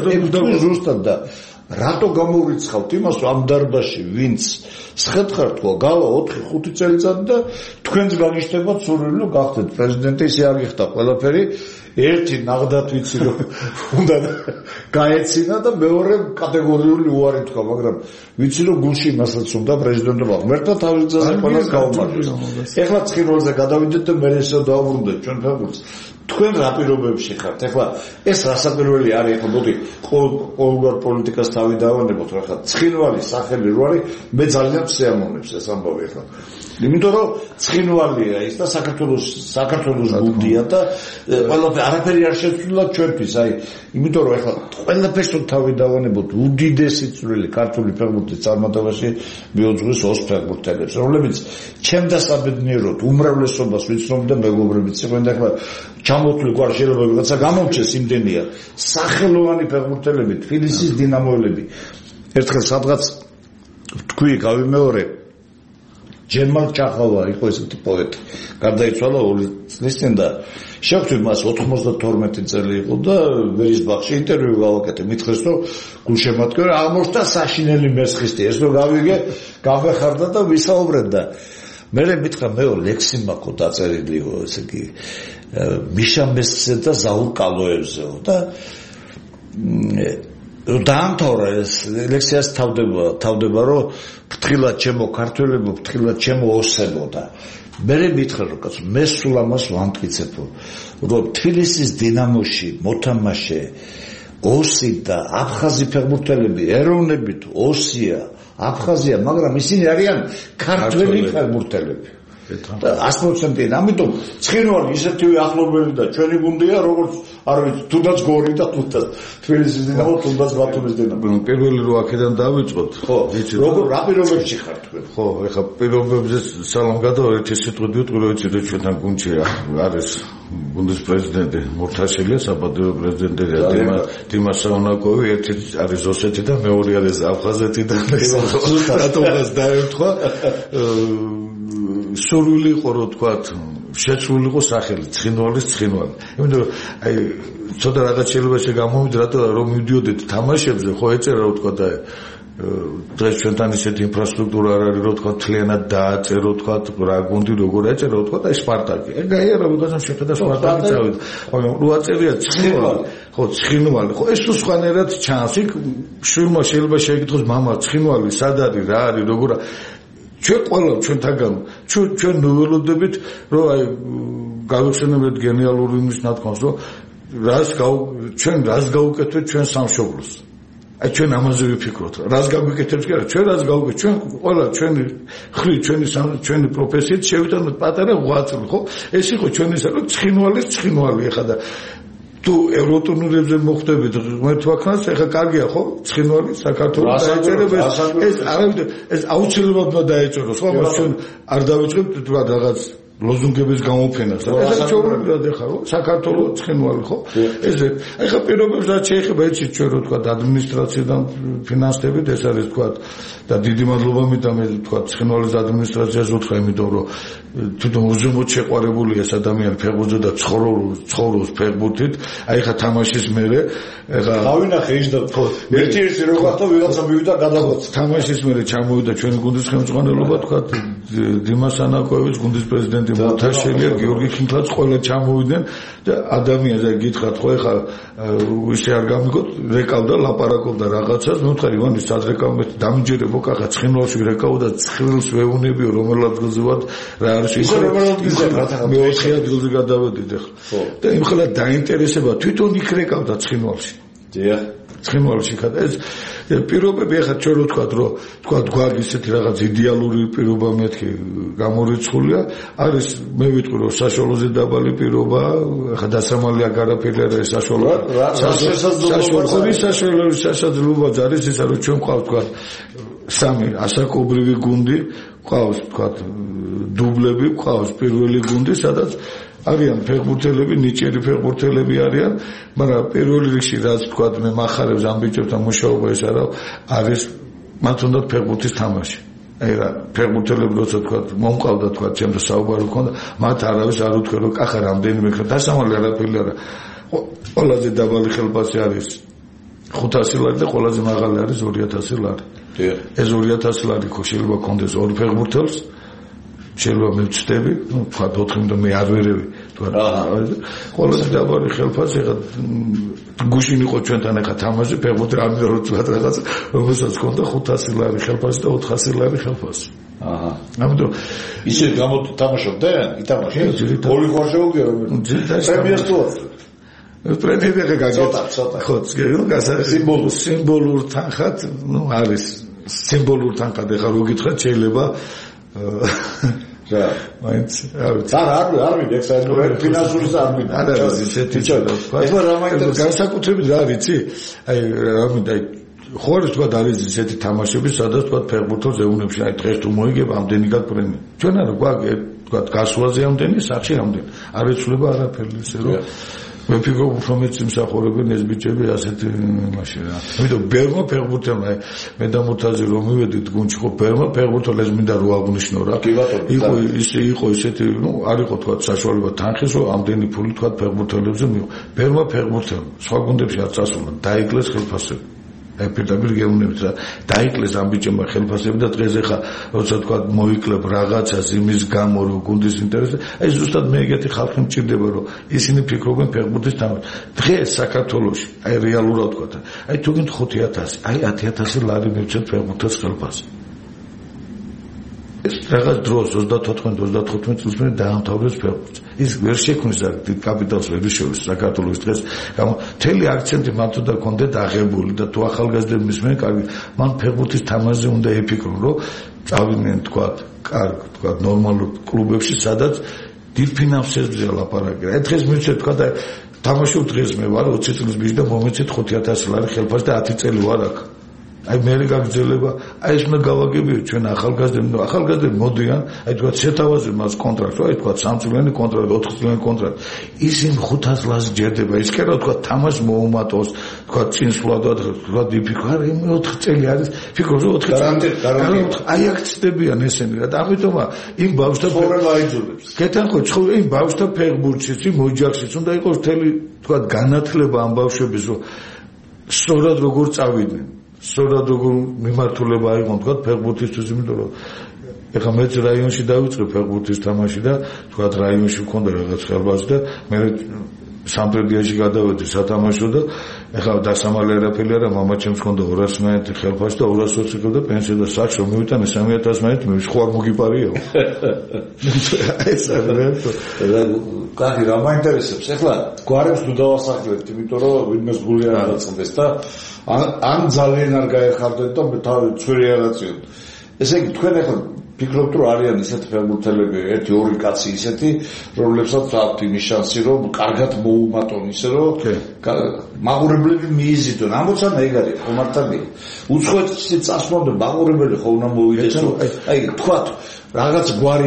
B: ზუსტად და რატო გამოვიცხავთ იმას რომ ამ დარბაზში ვინც სხეთქართ ხო გავა ოთხი ხუთი წელიწადი და თქვენს გაგიშთებათ სურვილი რომ გახდეთ პრეზიდენტი ისე არ გიხდა ყველაფერი ერთი ნაღდათ ვიცი რომ უნდა გაეცინა და მეორე კატეგორიული უარი თქვა მაგრამ ვიცი რომ გულში მასაც უნდა პრეზიდენტობა ღმერთმა თავის ძალზე ყველას გაუმარჯოს ეხლა ცხინვალზე გადავიდეთ და მე ესე დავუბრუნდეთ ჩვენ ფეხბურთს თქვენ რა პირობებში ხართ? ეხლა ეს რასაკვირველი არის, ეხლა მოდი ყოველგვარ პოლიტიკას თავი დავანებოთ, რა ხა ცხინვალი სახელი რო არის, მე ძალიან შეამოვნებს ეს ამბავი ეხლა. იმიტომ რომ ცხინვალია ის და საქართველოს საქართველოს გუნდია და ყველაფერი არაფერი არ შეცვლილა ჩვენთვის, აი, იმიტომ რომ ეხლა ყველაფერს თავი დავანებოთ, უდიდესი წვლილი ქართული ფეხბურთის წარმატებაში მიუძღვის ოს ფეხბურთელებს, რომლებიც ჩემდა საბედნიეროდ უმრავლესობას ვიცნობ და მეგობრებიც იყვნენ და ეხლა ჩამოთვლი გვარ შეიძლება ვიღაცა გამომჩეს იმდენია სახელოვანი ფეხბურთელები თბილისის დინამოელები ერთხელ სადღაც თქვი გავიმეორე ჯერმალ ჭახავა იყო ესეთი პოეტი გარდაიცვალა ორი წლის წინ და შევხვდი მას ოთხმოცდათორმეტი წელი იყო და ვერისბახში ინტერვიუ გავაკეთე მითხრეს რომ გულშემატკივარი აღმოჩნდა საშინელი მესხისტი ეს რომ გავიგე გავეხარდა და ვისაუბრეთ და მე მითხრა მეო ლექსი მაქვს დაწერილიო ესე იგი მიშა მესხზე და ზაურ კალოევზეო და დაამთავრა ეს ლექსიას თავდება თავდება რომ ფრთხილად ჩემო ქართველებო ფრთხილად ჩემო ოსებო და მე მითხრა რომ კაცო მე სულ ამას ვამტკიცებო რომ თბილისის დინამოში მოთამაშე ოსი და აფხაზი ფეხბურთელები ეროვნებით ოსია აფხაზია მაგრამ ისინი არიან ქართველი ფეხბურთელები და ათი პროცენტი ამიტომ ცხინვალი ისეთივე ახლობელი და ჩვენი გუნდია როგორც არ ვიცი თუნდაც გორი და თუნდაც თბილისის დინამო თუნდაც ბათუმის დინამო
F: პირველი რო აქედან დავიწყოთ
B: ხო როგორ რა პირობებში ხართ თქვენ
F: ხო ეხლა პირობებზე სალამ გადავა ერთი სიტყვით ვიტყვი რომ ვიცი რომ ჩვენთან გუნდში არის გუნდის პრეზიდენტი მურთაშელია საბადოო პრეზიდენტი დიმა დიმა საუნაკოვი ერთი არის ოსეთი და მეორე არის აფხაზეთი და რატომაც დაერთვა სურვილი იყო რომ თქვათ შეცვლილი იყო სახელი ცხინვალის ცხინვალი იმიტომ რომ აი ცოტა რაღაც შეიძლება შეგამოვიდეთ რატო რომ მივდიოდეთ თამაშებზე ხო ეწერა რომ თქვათ აი დღეს ჩვენთან ისეთი ინფრასტრუქტურა არ არის რომ თქვათ თლიანად დააწერო თქვათ რა გუნდი როგორ ეწერა რომ თქვათ აი სპარტაკი ეგ გაიარა ვიღაცამ შეხედა სპარტაკი წავიდა მაგრამ რო აწერია ცხინვალი ხო ცხინვალი ხო ეს სხვანაირად ჩანს იქ შვილმა შეიძლება შეეკითხოს მამა ცხინვალი სად არის რა არის როგორ ჩვენ ყველა ჩვენთაგან ჩვენ ჩვენ ნოველოდებით რომ აი გავიხსენებთ გენიალური იმის ნათქვამს რომ რას გავ ჩვენ რას გავუკეთებთ ჩვენ სამშობლოს აი ჩვენ ამაზე ვიფიქროთ რას გავუკეთებთ კი არა ჩვენ რას გავუკეთებთ ჩვენ ყველა ჩვენი ხრი ჩვენი ჩვენი პროფესიით შევიტანოთ პატარა ღვაწლი ხო ეს იყო ჩვენი საკუთარი ცხინვალის ცხინვალი ახლა და თუ ევროტურნირებზე მოხდებით ღმერთ ვაქნას ეხა კარგია ხო ცხინვალი საქართველოს დაეწერება ეს არავითარ ეს აუცილებლად უნდა დაეწეროს ხო მას ჩვენ არ დავიწყებთ თქვა რაღაც ლოზუნგების გამოფენას. ეს ჩვეულებრივად ეხლა ხო საქართველოს ცხენვალი ხო? ეს ეხლა პირობებს რაც შეეხება იცით ჩვენ რო თქვა ადმინისტრაციიდან ფინანსებით ეს არის თქვა და დიდი მადლობა მითხრა მე თქვა ცხენვალის ადმინისტრაციას ვუთხრა იმიტომ რომ თვითონ უზრუნოდ შეყვარებული ეს ადამიანი ფეხბურთზე და ცხოვრობს ცხოვრობს ფეხბურთით აი ეხლა თამაშის მერე ეხლა
B: გავინახე ის და ერთი ერთი რო გახდა ვიღაცა მივიდა გადაგოცა
F: თამაშის მერე ჩამოვიდა ჩვენი გუნდის ხელმძღვანელობა თქვა დიმას ანაკოევის გუნდის პრეზიდენტი მოთაშელია გიორგი ხინკლაც ყველა ჩამოვიდნენ და ადამიანს და გითხრათ ხო ეხლა ისე არ გამიგოთ რეკავდა ლაპარაკობდა რაღაცას მე ვთქვი ივანი სადრეკავ დამჯერებო კახა ცხინვალში რეკავ და ცხინვალს ვეუნებიო რომელ ადგილზევად რა არის
B: ისე რომელ ადგილზე რა
F: მე ოთხი ადგილზე გადავედით ეხლა და იმ ხელა დაინტერესება თვითონ იქ რეკავდა ცხინვალში
B: დიახ
F: ცხინვალში ხადა ეს პირობები ეხლა ჩვენ რო ვთქვათ რომ თქვა გვაქვს ისეთი რაღაც იდეალური პირობა მეთქი გამორიცხულია არის მე ვიტყვი რომ საშუალოზე დაბალი პირობა ეხლა დასამალი აქ არაფერი არ არის საშუალო საშუალო საშუალო შესაძლებლობა არის ისა რომ ჩვენ გვყავს თქვა სამი ასაკობრივი გუნდი გვყავს თქვა დუბლები გვყავს პირველი გუნდი სადაც არიან ფეხბურთელები, ნიჭიერი ფეხბურთელები არიან, მაგრამ პირველ რიგში რაც თქვა მე მახარებს ამ ბიჭებთან მუშაობა ეს არა არის მათ უნდა ფეხბურთის თამაში. აი რა ფეხბურთელები როცა თქვა მომყავდა თქვა ჩემს საუბარი ქონდა, მათ არავის არ უთქვია რომ კახა რამდენიმე ხა დასამალი არაფერი არა. ყველაზე დაბალი ხელფასი არის ხუთასი ლარი და ყველაზე მაღალი არის ორი ათასი ლარი. ეს ორი ათასი ლარი ხო შეიძლება კონდეს ორ ფეხბურთელს შეიძლება მე ვწდები, ну, თქვა ოთხი და მე არ ვერევი, თქვა. ყველაზე დაბალი ხელფასი ხა გუშინ იყო ჩვენთან ახლა თამაში ფეხბურთი არ მინდა რომ თქვა რაღაც, რომელსაც ჰქონდა ხუთასი ლარი ხელფასი და ოთხასი ლარი ხელფასი. აჰა. ამიტომ
B: ისე გამოტამაშობდა, ითამაშე. ორი ხორშეუგია რომ პრემიას თუ
F: პრემია გაგაცოტა, ხო, სიმბოლურ სიმბოლურ თანხად, ну, არის სიმბოლურ თანხად ახლა რო გითხრათ შეიძლება რა მაინც არ ვიცი
B: არ არ არ მინდა ეს არის ფინანსურის არ მინდა
F: არა ისეთი თქვა ეხლა რა მაინტერესებს განსაკუთრებით რა ვიცი აი რა მინდა აი ხო არის თქვა არის ისეთი თამაშები სადაც თქვა ფეხბურთელს ეუნებში აი დღეს თუ მოიგებ ამდენი გაკვრენი ჩვენ არა გვაქვს თქვა გასვლაზე ამდენი სახში ამდენი არ ეცვლება არაფერი ისე რომ მე ფიქრობ უფრო მეც იმსახურებენ ეს ბიჭები ასეთი მაშინ რა ამიტომ ბერმა ფეხბურთელმა მე და მუთაზი რომ მივედით გუნდში ხო ბერმა ფეხბურთელს მინდა რო აღნიშნო რა იყო ისე იყო ისეთი ნუ არ იყო თქვა საშუალება თანხის რომ ამდენი ფული თქვა ფეხბურთელებზე მიიღო ბერმა ფეხბურთელმა სხვა გუნდებში არ წასულა დაიკლეს ხელფასები აი პირდაპირ გეუბნებით რა დაიკლეს ამ ბიჭებმა ხელფასები და დღეს ახლა როცა თქვა მოიკლებ რაღაცას იმის გამო რომ გუნდის ინტერესი აი ზუსტად მე ეგეთი ხალხი მჭირდება რომ ისინი ფიქრობენ ფეხბურთის თამაში დღეს საქართველოში აი რეალურად თქვა აი თუ გინდ ხუთი ათასი აი ათი ათასი ლარი მივცეთ ფეხბურთის ხელფასი ეს რაღაც დროს ოცდაოთხ ოცდათხუთმეტ წელს მე დაამთავრეს ფეხბურთი ის ვერ შექმნის დიდ კაპიტალს ვერ შეუს საქართველოს დღეს გამო მთელი აქცენტი მათ უნდა კონდეთ აღებული და თუ ახალგაზრდები მისმენ კარგი მან ფეხბურთის თამაშზე უნდა ეფიქრონ რომ წავიდნენ თქვა კარგ თქვა ნორმალურ კლუბებში სადაც დიდ ფინანსებზე ლაპარაკია აი დღეს მივცეთ თქვა და თამაშობ დღეს მე ვარ ოცი წლის ბიჭი და მომეცეთ ხუთი ათასი ლარი ხელფასი და ათი წელი ვარ აქ აი მე გაგრძელება აი ეს მე გავაგებიო ჩვენ ახალგაზრდები ახალგაზრდები მოდიან აი თქვა შეთავაზე მას კონტრაქტი აი თქვა სამწლიანი კონტრაქტი ოთხწლიანი კონტრაქტი ისინი ხუთას ლარს ჯერდება ის კი რა თქვა თამაშ მოუმატოს თქვა წინსვლა და თქვა დიფიქრა იმ ოთხ წელი არის ფიქრობ რომ ოთხი წელი აი აქ ცდებიან ესენი რა და ამიტომ იმ ბავშვთა
B: ცხოვრება აიძულებს
F: კეთანხო ხო იმ ბავშვთა ფეხბურთშიც იმ ოჯახშიც უნდა იყოს მთელი თქვა განათლება ამ ბავშვების რომ სწორად როგორ წავიდნენ სწორად როგორ მიმართულება აიღონ თქვა ფეხბურთისთვის იმიტომ რომ ეხლა მეც რაიონში დავიწყე ფეხბურთის თამაში და თქვა რაიონში მქონდა რაღაც ხელფასი და მე სამტრედიაში გადავედი სათამაშო და ეხლა დასამალი არაფერი არა მამაჩემს მქონდა ორასი მაინც ხელფასი და ორასი ოცი და პენსია და საქმე რომ მივიტანე სამი ათასი მაინც მე სხვა არ მოგიპარიო ეს არა
B: კარი რა მაინტერესებს ეხლა გვარებს თუ დავასახლებთ იმიტომ რომ ვინმეს გული არ დაწყდეს და ან ძალიან არ გაეხარდეთ და თავი ცვირი აღაწიოთ ესე იგი თქვენ ეხლა ფიქრობთ რომ არიან ისეთი ფეხბურთელები ერთი ორი კაცი ისეთი რომლებსაც აქვთ იმის შანსი რომ კარგად მოუმატონ ისე რომ მაღურებლები მიიზიდონ ამოცა მე ეგ არის ხომართალია უცხოეთში წასვლამდე მაღურებელი ხო უნდა მოვიდეს რომ აი თქვათ რაღაც გვარი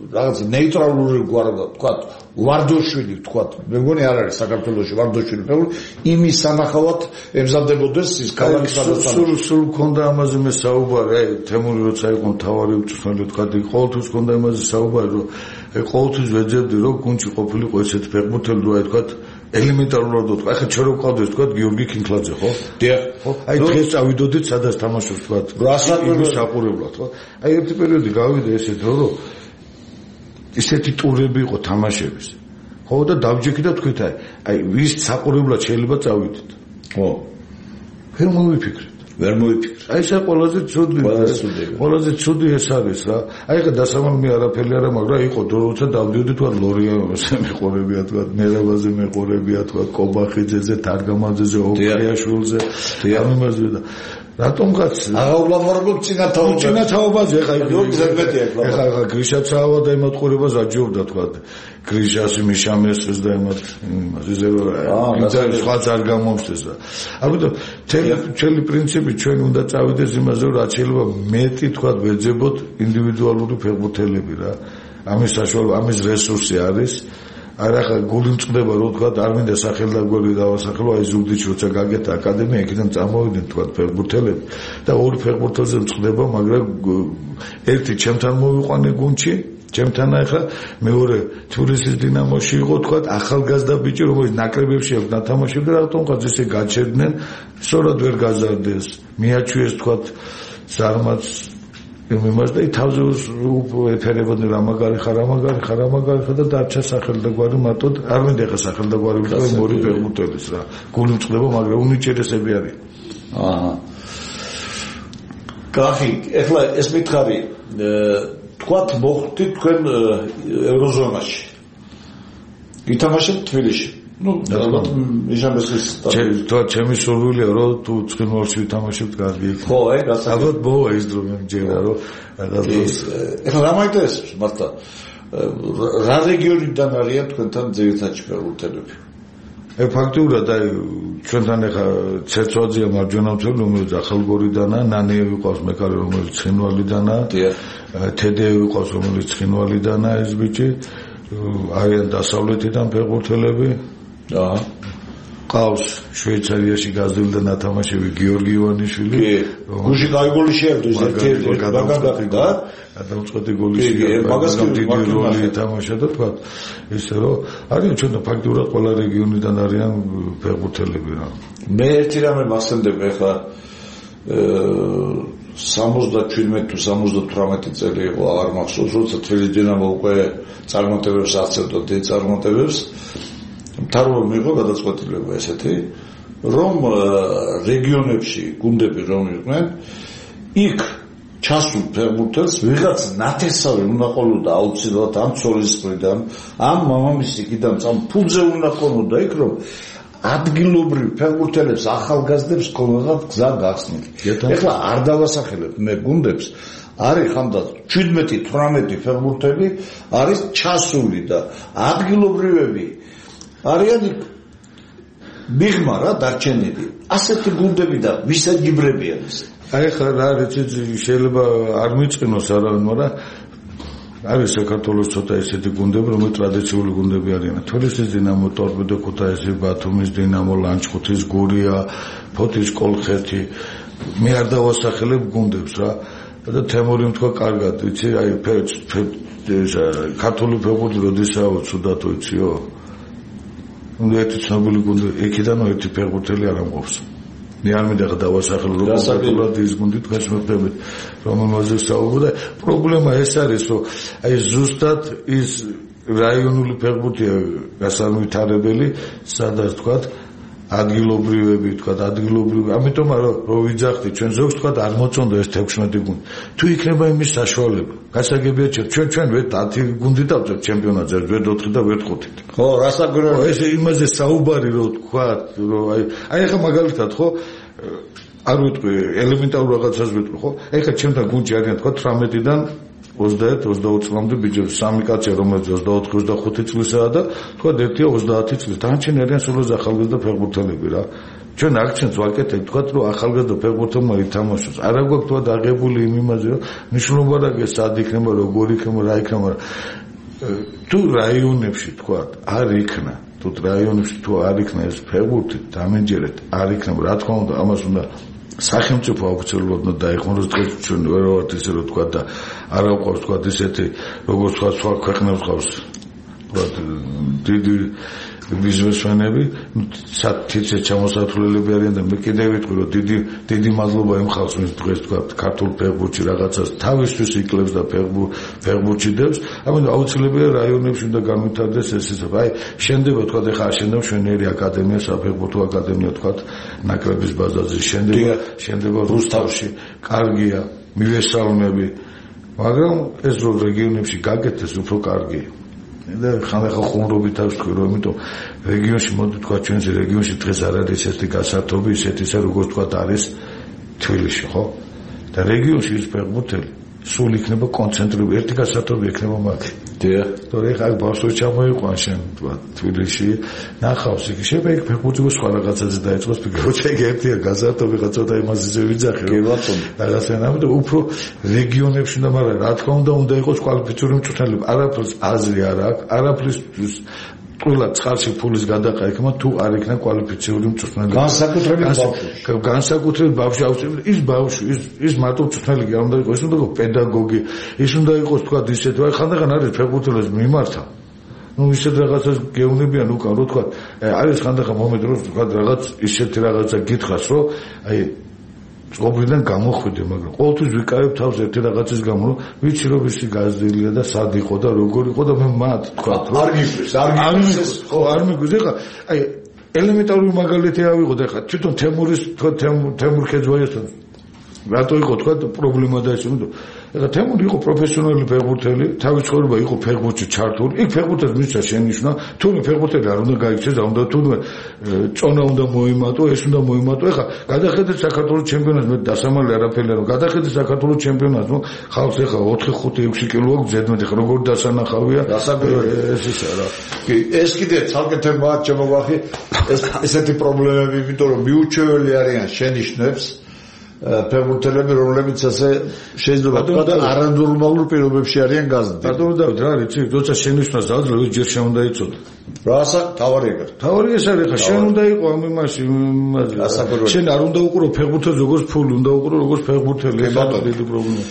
B: რაღაც ნეიტრალური გვარად თქვა ვარდოშვილი თქვა მე მგონი არ არის საქართველოში ვარდოშვილი ფეხბურთელი იმის სანახავად ემზადებოდეს ის ქალაქი სადაც
F: სულ სულ ქონდა ამაზე მე საუბარი აი თემური როცა იყო მთავარი უწვრთნელი თქვა ყოველთვის ქონდა ამაზე საუბარი რომ აი ყოველთვის ვეძებდი რომ გუნდში ყოფილიყო ესეთი ფეხბურთელი რომ აი თქვა ელემენტარულად თქვა ახლა ჩვენ რო ყავდეს თქვა გიორგი ქინქლაძე ხო
B: დიახ
F: ხო აი დღეს წავიდოდით სადაც თამაშობს თქვა რასაკვირველია საყურებლად ხო აი ერთი პერიოდი გავიდა ესეთ რომ ისეთი ტურები იყო თამაშების ხო და დავჯექი და თქვით აი აი ვის საყურებლად შეიძლება წავიდეთ ხო ვერ მოვიფიქრეთ ვერ მოვიფიქრე აი ეს ყველაზე ცუდი ყველაზე ცუდი ეს არის რა აი ხა დასამალმე არაფერი არა მაგრამ იყო დრო როცა დავდიოდი თქვა ლორიაზე მეყურებია თქვა ნერაბაზე მეყურებია თქვა კობახიძეზე თარგამაძეზე ოფრიაშვილზე ამაზე და რატომღაც
B: აღავლამორებულ წინათაობაზე
F: წინათაობაზე ხა ხა ხა გრიშა წავდა იმათ ყურებას აჯობდა თქვა გრიშას მიშამესს და იმათ იმაზე აა სხვა არ გამომსეს და ამიტომ თელი პრინციპი ჩვენ უნდა წავიდეს იმაზე რომ რაც შეიძლება მეტი თქვა ვეძებოთ ინდივიდუალური ფეხბურთელები რა ამის საშუალო ამის რესურსი არის არა ხა გული მწყდება რო თქვა არ მინდა სახელდაგველი დავასახელო აი ზუგდიდში როცა გაგეთა აკადემია იქიდან წამოვიდნენ თქვა ფეხბურთელები და ორი ფეხბურთელზე მწყდება მაგრამ ერთი ჩემთან მოვიყვანე გუნდში ჩემთან ახლა მეორე თბილისის დინამოში იყო თქვა ახალგაზრდა ბიჭი რომელიც ნაკრებებში აქვს ნათამაშებდა რატომღაც ესე გაჩერდნენ სწორად ვერ გაზარდეს მიაჩვიეს თქვა ზარმაც იმას და თავზე ეფერებოდნენ რა მაგარი ხარ რა მაგარი ხარ რა მაგარი ხარ და დარჩა სახელდაგვარი მარტოდ არ მინდა ხა სახელდაგვარი ვიყო მორი ფეხბურთელის რა გული მწყდება მაგრამ უნიჭერესები არის
B: აჰა კახი ეხლა ეს მითხარი თქვათ მოხდით თქვენ ევროზონაში ითამაშეთ თბილისში ну ალბათ იშამესის
F: თუ ჩემი სურვილია რომ თუ ცხინვალში ვითამაშებთ კარგი
B: ხო აი გასაგებია
F: ალბათ მოვა ის დრო მე მჯერა რომ რაღაც
B: ეხლა რა მაინტერესებს მართლა რა რეგიონიდან არიან თქვენთან ძირითადად ფეხბურთელები
F: ე ფაქტურად აი ჩვენთან ახლა ცერცვაძეა მარჯვენა მცველი რომელიც ახალგორიდანაა ნანიევი ყავს მეკარე რომელიც ცხინვალიდანაა თედეევი ყავს რომელიც ცხინვალიდანაა ეს ბიჭი არიან დასავლეთიდან ფეხბურთელები აა ყავს შვეიცარიაში გაზრდილი და ნათამაშები გიორგი ივანიშვილი
B: გუში გაიგული შეერდო ის ერთ-ერთი მაგალითად და
F: გადამწყვეტი გოლის მაგას დიდი როლი ეთამაშა და თქვა ისე რომ არიან ჩვენ და ფაქტურად ყველა რეგიონიდან არიან ფეხბურთელები რა
B: მე ერთი რამე მასენდება ახლა სამოცდაჩვიდმეტი თუ სამოცდათვრამეტი წელი იყო აღარ მახსოვს როცა თბილისის დინამო უკვე წარმატებებს აღწევდა დიდ წარმატებებს მთავრობა მიიღო გადაწყვეტილება ესეთი რომ რეგიონებში გუნდები რომ იყვნენ იქ ჩასულ ფეხბურთელს ვიღაც ნათესავი უნდა ყოლოდა აუცილებლად ამ ცოლის მხრიდან ამ მამამისი კიდამ წამ ფულზე უნდა ყოლოდა იქ რომ ადგილობრივ ფეხბურთელებს ახალგაზრდებს კონკრეტულად გზა გახსნით. ეხლა არ დავასახელებ მე გუნდებს არის ხამდათ შვიდმეტი თვრამეტი ფეხბურთელი არის ჩასული და ადგილობრივები არიან მიღმა რა დარჩენილი. ასეთი გუნდები და ვისაჯიბრებიან ეს.
F: აი ხა რა არის შეიძლება არ მიწყინოს არავინ, მაგრამ არის საქართველოს ცოტა ესეთი გუნდები, რომელიც ტრადიციული გუნდები არიან. თბილისის დინამო, ტორპედო ქუთაისი, ბათუმის დინამო, ლანჩხუთის გურია, ფოთის კოლხეთი. მე არ დავასახელებ გუნდებს რა. და თემური თქვა კარგად, ვიცი, აი ქართული ფეხბურთი როდესაა ცუდად ვიციო. უნდა ერთი ცნობილი გუნდი, იქიდან ერთი ფეხბურთელი არ ამყოფს. მე არ მინდა დავასახელო რომ საკუთრად ის გუნდი თქვენს მეფდებით რომელმაზე საუბრობ და პრობლემა ეს არის რომ აი ზუსტად ის რაიონული ფეხბურთია გასავითარებელი სადაც თქვა ადგილობრივები თქვა ადგილობრივი ამიტომ რომ ვიძახდი ჩვენ ზოგს თქვა არ მოწონდა ეს თექვსმეტი გუნდი თუ იქნება იმის საშუალება გასაგებია ჩვენ ჩვენ ვეთ ათი გუნდი დავწევთ ჩემპიონატზე ვეთ ოთხი და ვეთ ხუთი
B: ხო რასაკვირველია
F: ეს იმაზე საუბარი რომ თქვა რომ აი აი ახლა მაგალითად ხო არ ვიტყვი ელემენტარულ რაღაცას ვიტყვი ხო ეხლა ჩემთან გუნდში არიან თქვა თვრამეტიდან ოცდაერთი ოცდაოთხ წლამდე ბიჭები სამი კაცია რომელიც ოცდაოთხი ოცდახუთი წლისაა და თქვა ერთია ოცდაათი წლის დანარჩენი არიან სულ ახალგაზრდა ფეხბურთელები რა ჩვენ აქცენტს ვაკეთებთ თქვა რომ ახალგაზრდა ფეხბურთელმა ითამაშოს არა გვაქვს თქვა დაღებული იმ იმაზე რომ მნიშვნელობა რა გეს სად იქნება როგორ იქნება რა იქნება თუ რაიონებში თქვა არ იქნა თუ რაიონებში თუ არ იქნა ეს ფეხბურთი დამენჯერეთ არ იქნება რა თქმა უნდა ამას უნდა სახელმწიფო ოფიციალურად უნდა დაიხმაროს დღეს ჩვენ ვერ ვართ ისე რომ თქვა და არ აყვავს თქვა ისეთი როგორც თქვა სხვა ქვეყნებს ყავს თქვა დიდი ბიზნესმენები სათიცე ჩამოსათვლელები არიან და მე კიდევ ვიტყვი რომ დიდი დიდი მადლობა იმ ხალხს ვინც დღეს თქვა ქართულ ფეხბურთში რაღაცას თავისთვის იკლებს და ფეხბურთში დევს ამიტომ აუცილებელია რაიონებში უნდა განვითარდეს ეს ისე აი შენდება თქვა ეხლა შენდება შვენიერი აკადემია საფეხბურთო აკადემია თქვა ნაკრების ბაზაზე შენდება შენდება რუსთავში კარგია მივესალმები მაგრამ ეს რო რეგიონებში გაკეთდეს უფრო კარგია და ხანახა ხუმრობით აქვს თქვი რომ იმიტომ რეგიონში მოდი თქვა ჩვენს რეგიონში დღეს არ არის ესეთი გასართობი ისეთი ისე როგორც თქვა არის თბილისში ხო და რეგიონში ის ფეხბურთელი სულ იქნება კონცენტრირებული ერთი გასართობი იქნება მათ დიახ თორე ხა ბავშვი ჩამოიყვან შენ თქვა თბილისში ნახავს იქ შეიძლება იქ ფეხბურთი სხვა რაღაცაზე დაიწყოს ფიქრობ ეგ ერთია გასართობი ხა ცოტა იმას ისე ვიძახი კი ბატონო რაღაცა ამიტომ უფრო რეგიონებში და მაგრამ რა თქმა უნდა უნდა იყოს კვალიფიციური მწვრთნელები არაფერს აზრი არ აქვს არაფრის ყველა წყალში ფულის გადაყენება თუ არ იქნა კვალიფიციური მწვრთნელი
B: განსაკუთრებით ბავშვი
F: განსაკუთრებით ბავშვი აუცილებლად ის ბავშვი ის ის მარტო მწვრთნელი არ უნდა იყოს ის უნდა იყოს პედაგოგი ის უნდა იყოს თქვა ისეთ აი ხანდახან არის ფეხბურთელს მიმართა ну ისეთ რაღაცას გეუნებიან უკან რო თქვა არის ხანდახან მომენტი რომ თქვა რაღაც ისეთი რაღაცა გითხრას რომ აი წყობრიდან გამოხვიდე მაგრამ ყოველთვის ვიკავებ თავს ერთი რაღაცის გამო რომ ვიცი რომ ისი გაზრდილია და სად იყო და როგორ იყო და მე მათ თქვა
B: არ გიგვრის არ გიგვრის
F: ხო არ მიგვიზ ეხლა აი ელემენტარული მაგალითი ავიღოთ ეხლა თვითონ თემურის თქვა თემურ ქეძვაიასთან რატო იყო თქვა პრობლემა და ეს იმიტომ ეხლა თემური იყო პროფესიონალი ფეხბურთელი თავის ცხოვრება იყო ფეხბურთში ჩართული იქ ფეხბურთელს მისცა შენიშვნა თუნდაც ფეხბურთელი არ უნდა გაიქცეს და უნდა თუნდაც წონა უნდა მოიმატო ეს უნდა მოიმატო ეხლა გადახედეთ საქართველოს ჩემპიონატს მე დასამალი არაფერი რომ გადახედეთ საქართველოს ჩემპიონატს ნუ ხალხს ეხლა ოთხი ხუთი ექვსი კილო აქვს ზედმეტი ხა როგორ დასანახავია ეს ისე რა
B: კი ეს კიდე ცალკე თემაა ჩემოგვახი ეს ესეთი პრობლემები იმიტომ რომ მიუჩვეველი არიან შენიშვნებს ფეხბურთელები რომლებიც ასე შეიძლება თქვა და არანორმალურ პირობებში არიან გაზრდილი.
F: ბატონო დავით რა არის ცი როცა შენიშვნას დაძლევ ჯერ შენ უნდა იცოდე.
B: რასა თავარი ეგარ.
F: თავარი ეს არის ხა შენ უნდა იყო ამ იმაში შენ არ უნდა უყურო ფეხბურთელს როგორც ფული უნდა უყურო როგორც ფეხბურთელი ეს არის დიდი პრობლემა.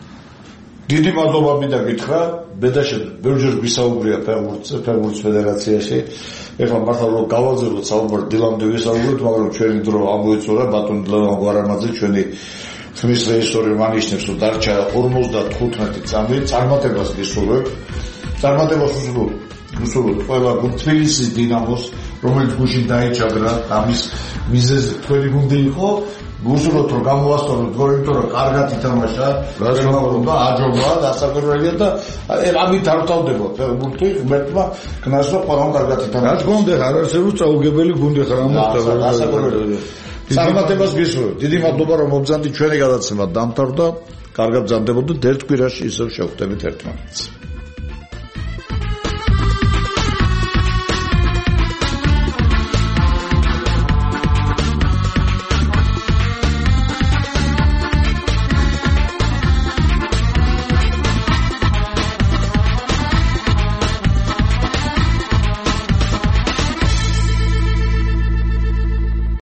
B: დიდი მადლობა მინდა გითხრა ბედაშენ ბევრჯერ ვისაუბრია ფეხბურთზე ფეხბურთის ფედერაციაში ეხლა მართლა რომ გავაზრდოთ საუბარ დილამდე ვისაუბროთ მაგრამ ჩვენი დრო ამოიწურა ბატონ დილამ გვარამაძე ჩვენი ხმის რეჟისორი მანიშნებს რომ დარჩა ორმოცდათხუთმეტი წამი წარმატებას გისურვებ წარმატებას უსურვებ უსურვებ ყველა თბილისის დინამოს რომელიც გუშინ დაიჭაგრა ამის მიზეზი თქვენი გუნდი იყო გუსურვოთ რომ გამოასწოროთ გოლი იმიტომ რომ კარგად ითამაშა და აჯობა დასაკვირველია და ამით არ თავდება ფეხბურთი ღმერთმა ქნას რომ ყველამ კარგად ითამაშა
F: რა თქმა უნდა არ არსებობს წაუგებელი გუნდი ხარ ამოხდა
B: დასაკვირველია წარმატებას გისურვებ დიდი მადლობა რომ მობრძანდი ჩვენი გადაცემა დამთავრდა კარგად ბრძანდებოდ და ერთ კვირაში ისევ შევხვდებით ერთმანეთს